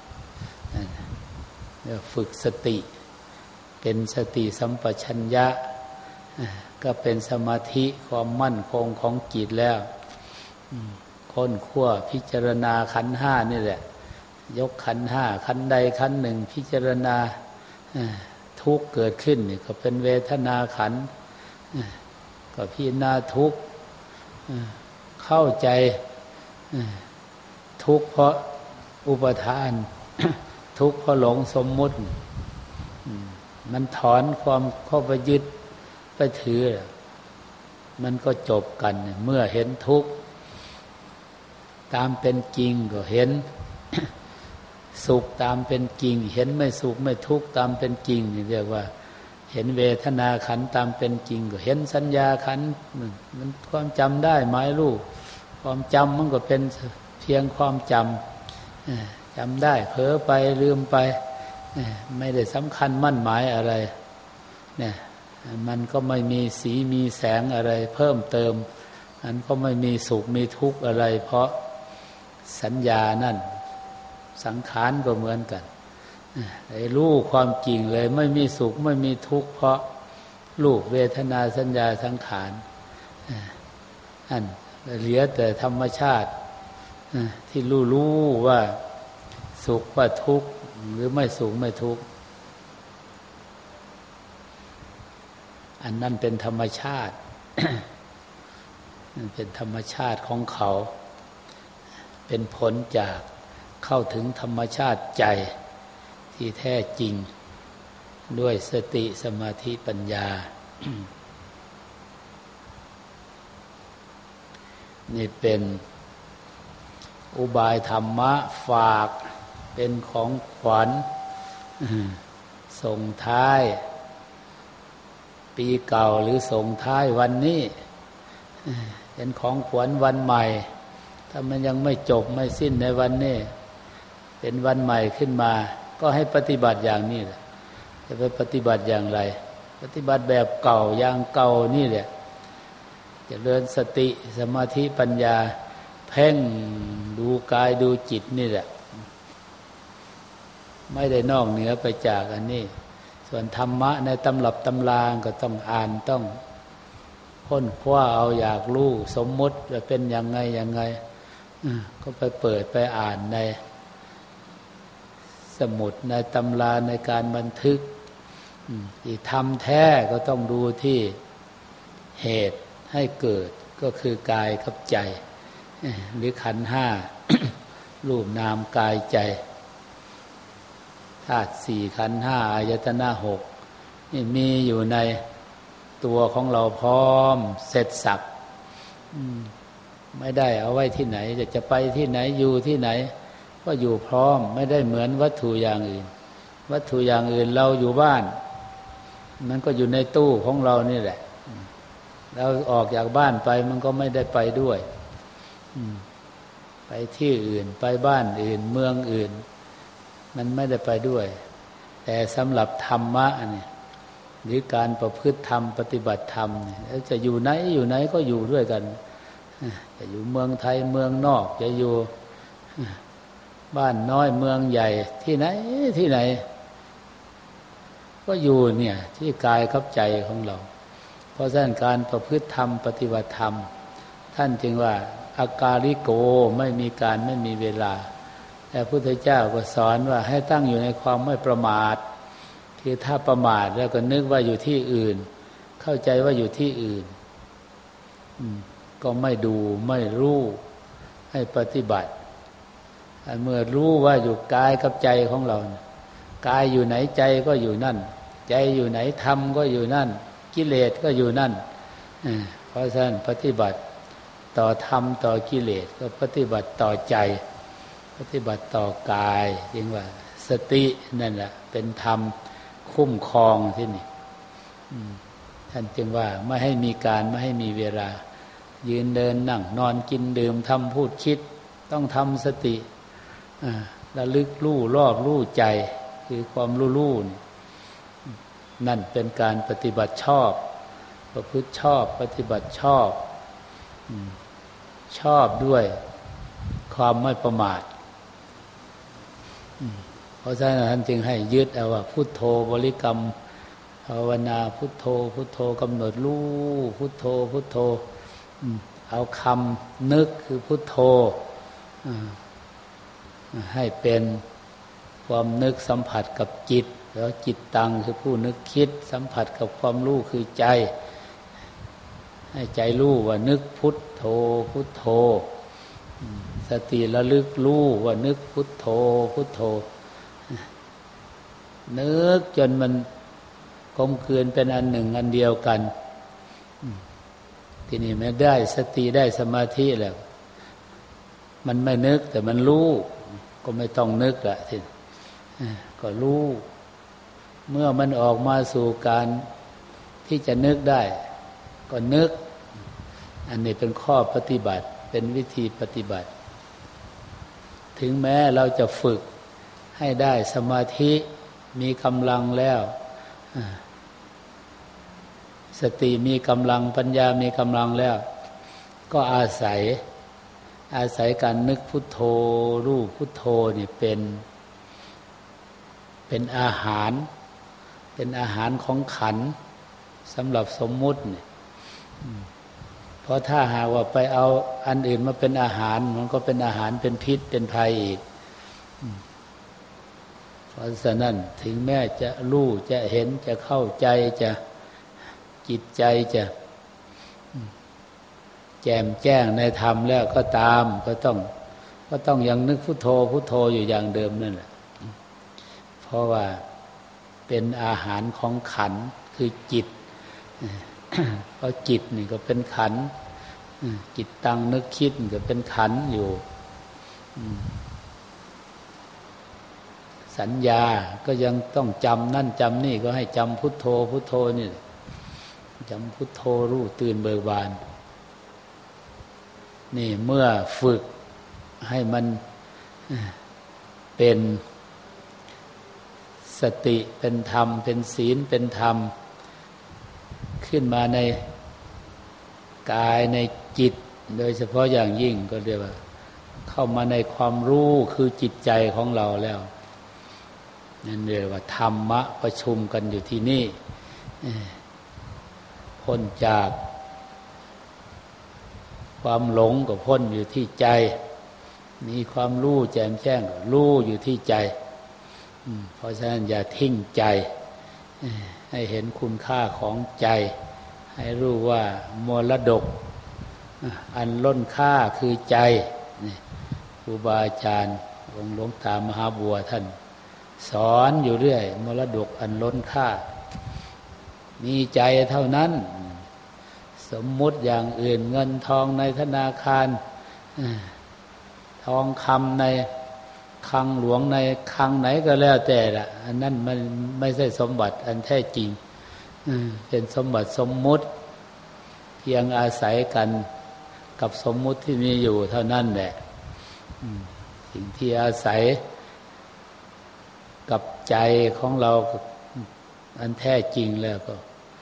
ฝึกสติเป็นสติสัมปชัญญะก็เป็นสมาธิความมั่นคงของจิตแล้วค้นคว้าพิจารณาขันธ์ห้านี่แหละยกขันธ์ห้าขันธ์ใดขันธ์หนึ่งพิจารณาทุกข์เกิดขึ้นนี่ก็เป็นเวทนาขันธ์ก็พิจารณาทุกข์เข้าใจทุกข์เพราะอุปทานทุกข์เพราะหลงสมมุติมันถอนความเข้าไปยึดไปถือมันก็จบกันเมื่อเห็นทุกข์ตามเป็นจริงก็เห็นสุขตามเป็นจริงเห็นไม่สุขไม่ทุกข์ตามเป็นจริงนี่เรียกว่าเห็นเวทนาขันธ์ตามเป็นจริงก็เห็นสัญญาขันธ์มันความจำได้หมายรู้ความจำมันก็เป็นเพียงความจำจำได้เผลอไปลืมไปไม่ได้สำคัญมั่นหมายอะไรเนี่ยมันก็ไม่มีสีมีแสงอะไรเพิ่มเติมมันก็ไม่มีสุขมีทุกข์อะไรเพราะสัญญานั่นสังขารก็เหมือนกันไอ้รู้ความจริงเลยไม่มีสุขไม่มีทุกข์เพราะรูปเวทนาสัญญาสังขารอันเหลือแต่ธรรมชาติที่รู้รู้ว่าสุขว่าทุกข์หรือไม่สุขไม่ทุกข์อันนั้นเป็นธรรมชาติมันเป็นธรรมชาติของเขาเป็นผลจากเข้าถึงธรรมชาติใจที่แท้จริงด้วยสติสมาธิปัญญา นี่เป็นอุบายธรรมะฝากเป็นของขวัญส่งท้ายปีเก่าหรือส่งท้ายวันนี้เป็นของขวัญวันใหม่ถ้ามันยังไม่จบไม่สิ้นในวันนี้เป็นวันใหม่ขึ้นมาก็ให้ปฏิบัติอย่างนี้แหละจะไปปฏิบัติอย่างไรปฏิบัติแบบเก่าอย่างเก่านี่แหละเจริญสติสมาธิปัญญาเพ่งดูกายดูจิตนี่แหละไม่ได้นอกเหนือไปจากอันนี้ส่วนธรรมะในตำรับตำราก็ต้องอ่านต้องค้นคว้าเอาอยากรู้สมมติจะเป็นยังไงยังไงก็ไปเปิดไปอ่านในสมุดในตำราในการบันทึกที่ทำแท้ก็ต้องดูที่เหตุให้เกิดก็คือกายกับใจหรือขันธ์ห้า รูปนามกายใจธาตุสี่ขันธ์ห้าอายตนะหกนี่มีอยู่ในตัวของเราพร้อมเสร็จสับไม่ได้เอาไว้ที่ไหนจะจะไปที่ไหนอยู่ที่ไหนก็อยู่พร้อมไม่ได้เหมือนวัตถุอย่างอื่นวัตถุอย่างอื่นเราอยู่บ้านมันก็อยู่ในตู้ของเรานี่แหละเราออกจากบ้านไปมันก็ไม่ได้ไปด้วยไปที่อื่นไปบ้านอื่นเมืองอื่นมันไม่ได้ไปด้วยแต่สำหรับธรรมะเนี่ยหรือการประพฤติธรรมปฏิบัติธรรมเนี่ยจะอยู่ไหนอยู่ไหนก็อยู่ด้วยกันจะอยู่เมืองไทยเมืองนอกจะอยู่บ้านน้อยเมืองใหญ่ที่ไหนที่ไหนก็อยู่เนี่ยที่กายกับใจของเราเพราะฉะนั้นการประพฤติธรรมปฏิบัติธรรมท่านจึงว่าอากาลิโกไม่มีการไม่มีเวลาแต่พระพุทธเจ้าก็สอนว่าให้ตั้งอยู่ในความไม่ประมาทคือถ้าประมาทแล้วก็นึกว่าอยู่ที่อื่นเข้าใจว่าอยู่ที่อื่นก็ไม่ดูไม่รู้ให้ปฏิบัติเมื่อรู้ว่าอยู่กายกับใจของเรากายอยู่ไหนใจก็อยู่นั่นใจอยู่ไหนธรรมก็อยู่นั่นกิเลสก็อยู่นั่นเพราะฉะนั้นปฏิบัติต่อธรรมต่อกิเลสก็ปฏิบัติต่อใจปฏิบัติต่อกายจึงว่าสตินั่นแหละเป็นธรรมคุ้มครองที่นี่ท่านจึงว่าไม่ให้มีการไม่ให้มีเวลายืนเดินนั่งนอนกินดื่มทำพูดคิดต้องทำสติระลึกรู้รอบรู้ใจคือความรู้รู้นั่นเป็นการปฏิบัติชอบประพฤติชอบปฏิบัติชอบชอบด้วยความไม่ประมาทเพราะฉะนั้นท่านจึงให้ยึดเอาว่าพุทโธบริกรรมภาวนาพุทโธพุทโธกำหนดรู้พุทโธพุทโธเอาคำนึกคือพุทโธให้เป็นความนึกสัมผัสกับจิตแล้วจิตตังคือผู้นึกคิดสัมผัสกับความรู้คือใจให้ใจรู้ว่านึกพุทโธพุทโธสติระลึกรู้ว่านึกพุทโธพุทโธนึกจนมันกลมกลืนเป็นอันหนึ่งอันเดียวกันทีนี้ไม่ได้สติได้สมาธิแล้วมันไม่นึกแต่มันรู้ก็ไม่ต้องนึกละทีก็รู้เมื่อมันออกมาสู่การที่จะนึกได้ก็นึกอันนี้เป็นข้อปฏิบัติเป็นวิธีปฏิบัติถึงแม้เราจะฝึกให้ได้สมาธิมีกำลังแล้วสติมีกำลังปัญญามีกำลังแล้วก็อาศัยอาศัยการนึกพุทโธรู้พุทโธนี่เป็นเป็นอาหารเป็นอาหารของขันธ์สำหรับสมมุติเนี่ยเพราะถ้าหากว่าไปเอาอันอื่นมาเป็นอาหารมันก็เป็นอาหารเป็นพิษเป็นภัยอีกเพราะฉะนั้นถึงแม้จะรู้จะเห็นจะเข้าใจจะจิตใจจะแจ่มแจ้งในธรรมแล้วก็ตามก็ต้องก็ต้องยังนึกพุทโธพุทโธอยู่อย่างเดิมนั่นแหละเพราะว่าเป็นอาหารของขันธ์คือจิตเพราะจิตนี่ก็เป็นขันธ์จิตตั้งนึกคิดก็เป็นขันธ์อยู่สัญญาก็ยังต้องจำนั่นจำนี่ก็ให้จำพุทโธพุทโธนี่จำพุทโธรู้ตื่นเบิกบานนี่เมื่อฝึกให้มันเป็นสติเป็นธรรมเป็นศีลเป็นธรรมขึ้นมาในกายในจิตโดยเฉพาะอย่างยิ่งก็เรียกว่าเข้ามาในความรู้คือจิตใจของเราแล้วนั่นเรียกว่าธรรมะประชุมกันอยู่ที่นี่พ้นจากความหลงก็พ้นอยู่ที่ใจมีความรู้แจ่มแจ้งก็รู้อยู่ที่ใจเพราะฉะนั้นอย่าทิ้งใจให้เห็นคุณค่าของใจให้รู้ว่ามรดกอันล้นค่าคือใจครูบาอาจารย์องค์หลวงตามหาบัวท่านสอนอยู่เรื่อยมรดกอันล้นค่ามีใจเท่านั้นสมมุติอย่างอื่นเงินทองในธนาคารทองคำในคลังหลวงในคลังไหนก็แล้วแต่ละอันนั้นมันไม่ใช่สมบัติอันแท้จริงเป็นสมบัติสมมุติเพียงอาศัยกันกับสมมุติที่มีอยู่เท่านั้นแหละสิ่งที่อาศัยกับใจของเราอันแท้จริงแล้วก็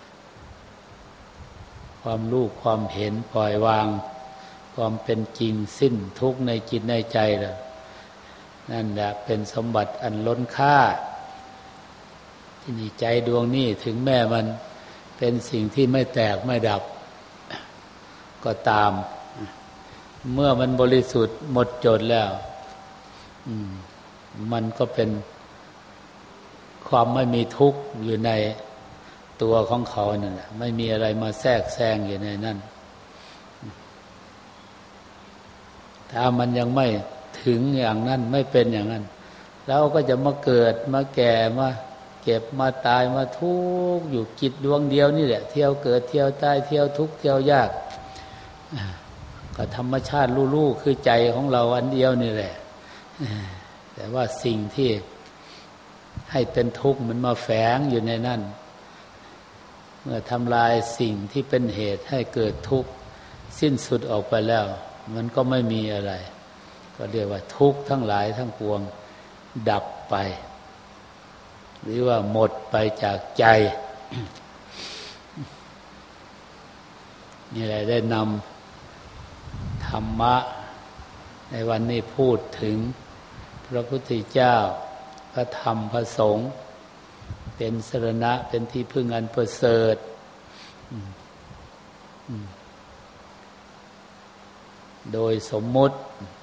ความรู้ความเห็นปล่อยวางความเป็นจริงสิ้นทุกข์ในจิตในใจแล้วนั่นแหละเป็นสมบัติอันล้นค่าที่นี่ใจดวงนี้ถึงแม้มันเป็นสิ่งที่ไม่แตกไม่ดับก็ตามเมื่อมันบริสุทธิ์หมดจดแล้วมันก็เป็นความไม่มีทุกข์อยู่ในตัวของเขานั่นแหละไม่มีอะไรมาแทรกแซงอยู่ในนั้นถ้ามันยังไม่ถึงอย่างนั้นไม่เป็นอย่างนั้นเราก็จะมาเกิดมาแก่มาเก็บมาตายมาทุกข์อยู่จิตดวงเดียวนี่แหละเที่ยวเกิดเที่ยวตายเที่ยวทุกข์เที่ยวยากก็ธรรมชาติรู้ๆคือใจของเราอันเดียวนี่แหละแต่ว่าสิ่งที่ให้เป็นทุกข์มันมาแฝงอยู่ในนั้นเมื่อทำลายสิ่งที่เป็นเหตุให้เกิดทุกข์สิ้นสุดออกไปแล้วมันก็ไม่มีอะไรก็เรียกว่าทุกข์ทั้งหลายทั้งปวงดับไปหรือว่าหมดไปจากใจ นี่แหละได้นำธรรมะในวันนี้พูดถึงพระพุทธเจ้าพระธรรมพระสงฆ์เป็นสรณะเป็นที่พึ่งอันประเสริฐโดยสมมุติ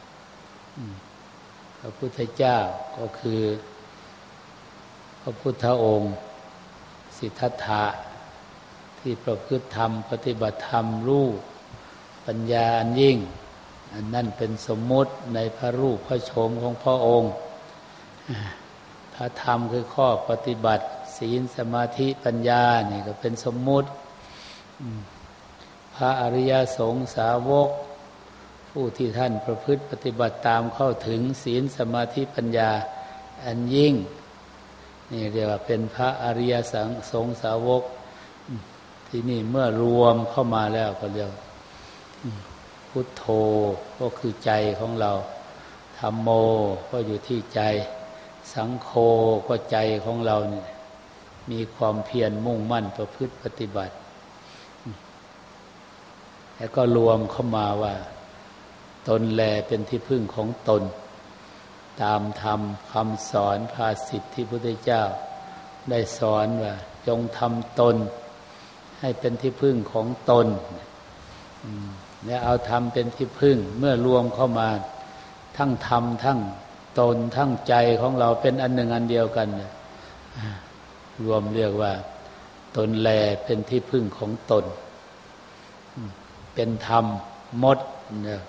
พระพุทธเจ้าก็คือพระพุทธองค์สิทธัตถะที่ประพฤติธรรมปฏิบัติธรรมรู้ปัญญาอันยิ่งอันนั่นเป็นสมมุติในพระรูปพระโฉมของพระองค์พระธรรมคือข้อปฏิบัติศีลสมาธิปัญญานี่ก็เป็นสมมุติพระอริยสงฆ์สาวกผู้ที่ท่านประพฤติปฏิบัติตามเข้าถึงศีลสมาธิปัญญาอันยิ่งนี่เรียกว่าเป็นพระอริยสงฆ์สาวกที่นี่เมื่อรวมเข้ามาแล้วก็เรียกพุทโธก็คือใจของเราธัมโมก็อยู่ที่ใจสังโฆก็ใจของเราเนี่ยมีความเพียรมุ่งมั่นประพฤติปฏิบัติแล้วก็รวมเข้ามาว่าตนแลเป็นที่พึ่งของตนตามธรรมคำสอนภาษิตที่พระพุทธเจ้าได้สอนว่าจงทำตนให้เป็นที่พึ่งของตนและเอาธรรมเป็นที่พึ่งเมื่อรวมเข้ามาทั้งธรรมทั้งตนทั้งใจของเราเป็นอันหนึ่งอันเดียวกันรวมเรียกว่าตนแลเป็นที่พึ่งของตนเป็นธรรมหมดเนี่ย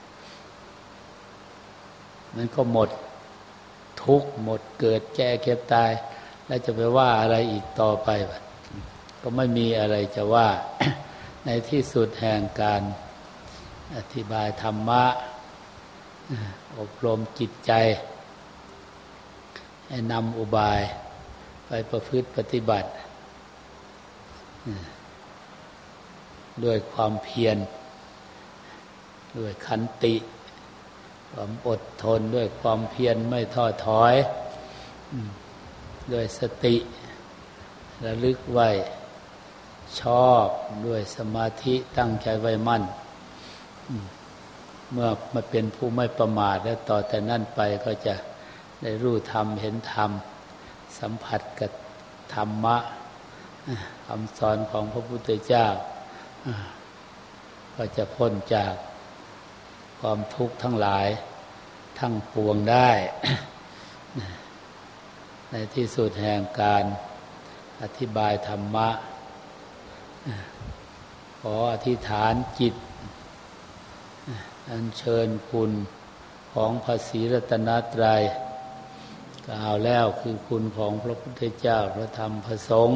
มันก็หมดทุกข์หมดเกิดแก่เก็บตายแล้วจะไปว่าอะไรอีกต่อไปก็ไม่มีอะไรจะว่า ในที่สุดแห่งการอธิบายธรรมะอบรมจิตใจให้นำอุบายไปประพฤติปฏิบัติด้วยความเพียรด้วยขันติความอดทนด้วยความเพียรไม่ท้อถอยด้วยสติระลึกไว้ชอบด้วยสมาธิตั้งใจไว้มั่นเมื่อมาเป็นผู้ไม่ประมาทแล้วต่อแต่นั้นไปก็จะได้รู้ธรรมเห็นธรรมสัมผัสกับธรรมะคำสอนของพระพุทธเจ้าก็จะพ้นจากความทุกข์ทั้งหลายทั้งปวงได้ในที่สุดแห่งการอธิบายธรรมะขออธิษฐานจิตอัญเชิญคุณของพระศรีรัตนตรัยกล่าวแล้วคือคุณของพระพุทธเจ้าพระธรรมพระสงฆ์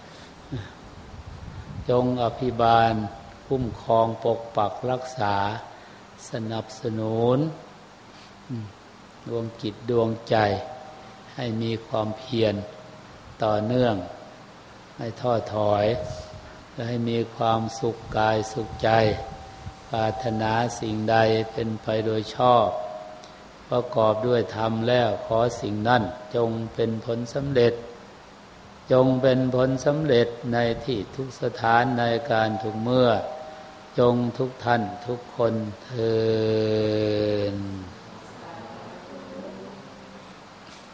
จงอภิบาลคุ้มครองปกปักรักษาสนับสนุนดวงจิตดวงใจให้มีความเพียรต่อเนื่องไม่ท้อถอยและให้มีความสุขกายสุขใจปรารถนาสิ่งใดเป็นไปโดยชอบประกอบด้วยธรรมแล้วขอสิ่งนั้นจงเป็นผลสำเร็จจงเป็นผลสำเร็จในที่ทุกสถานในการทุกเมื่อจงทุกท่านทุกคนเทอญ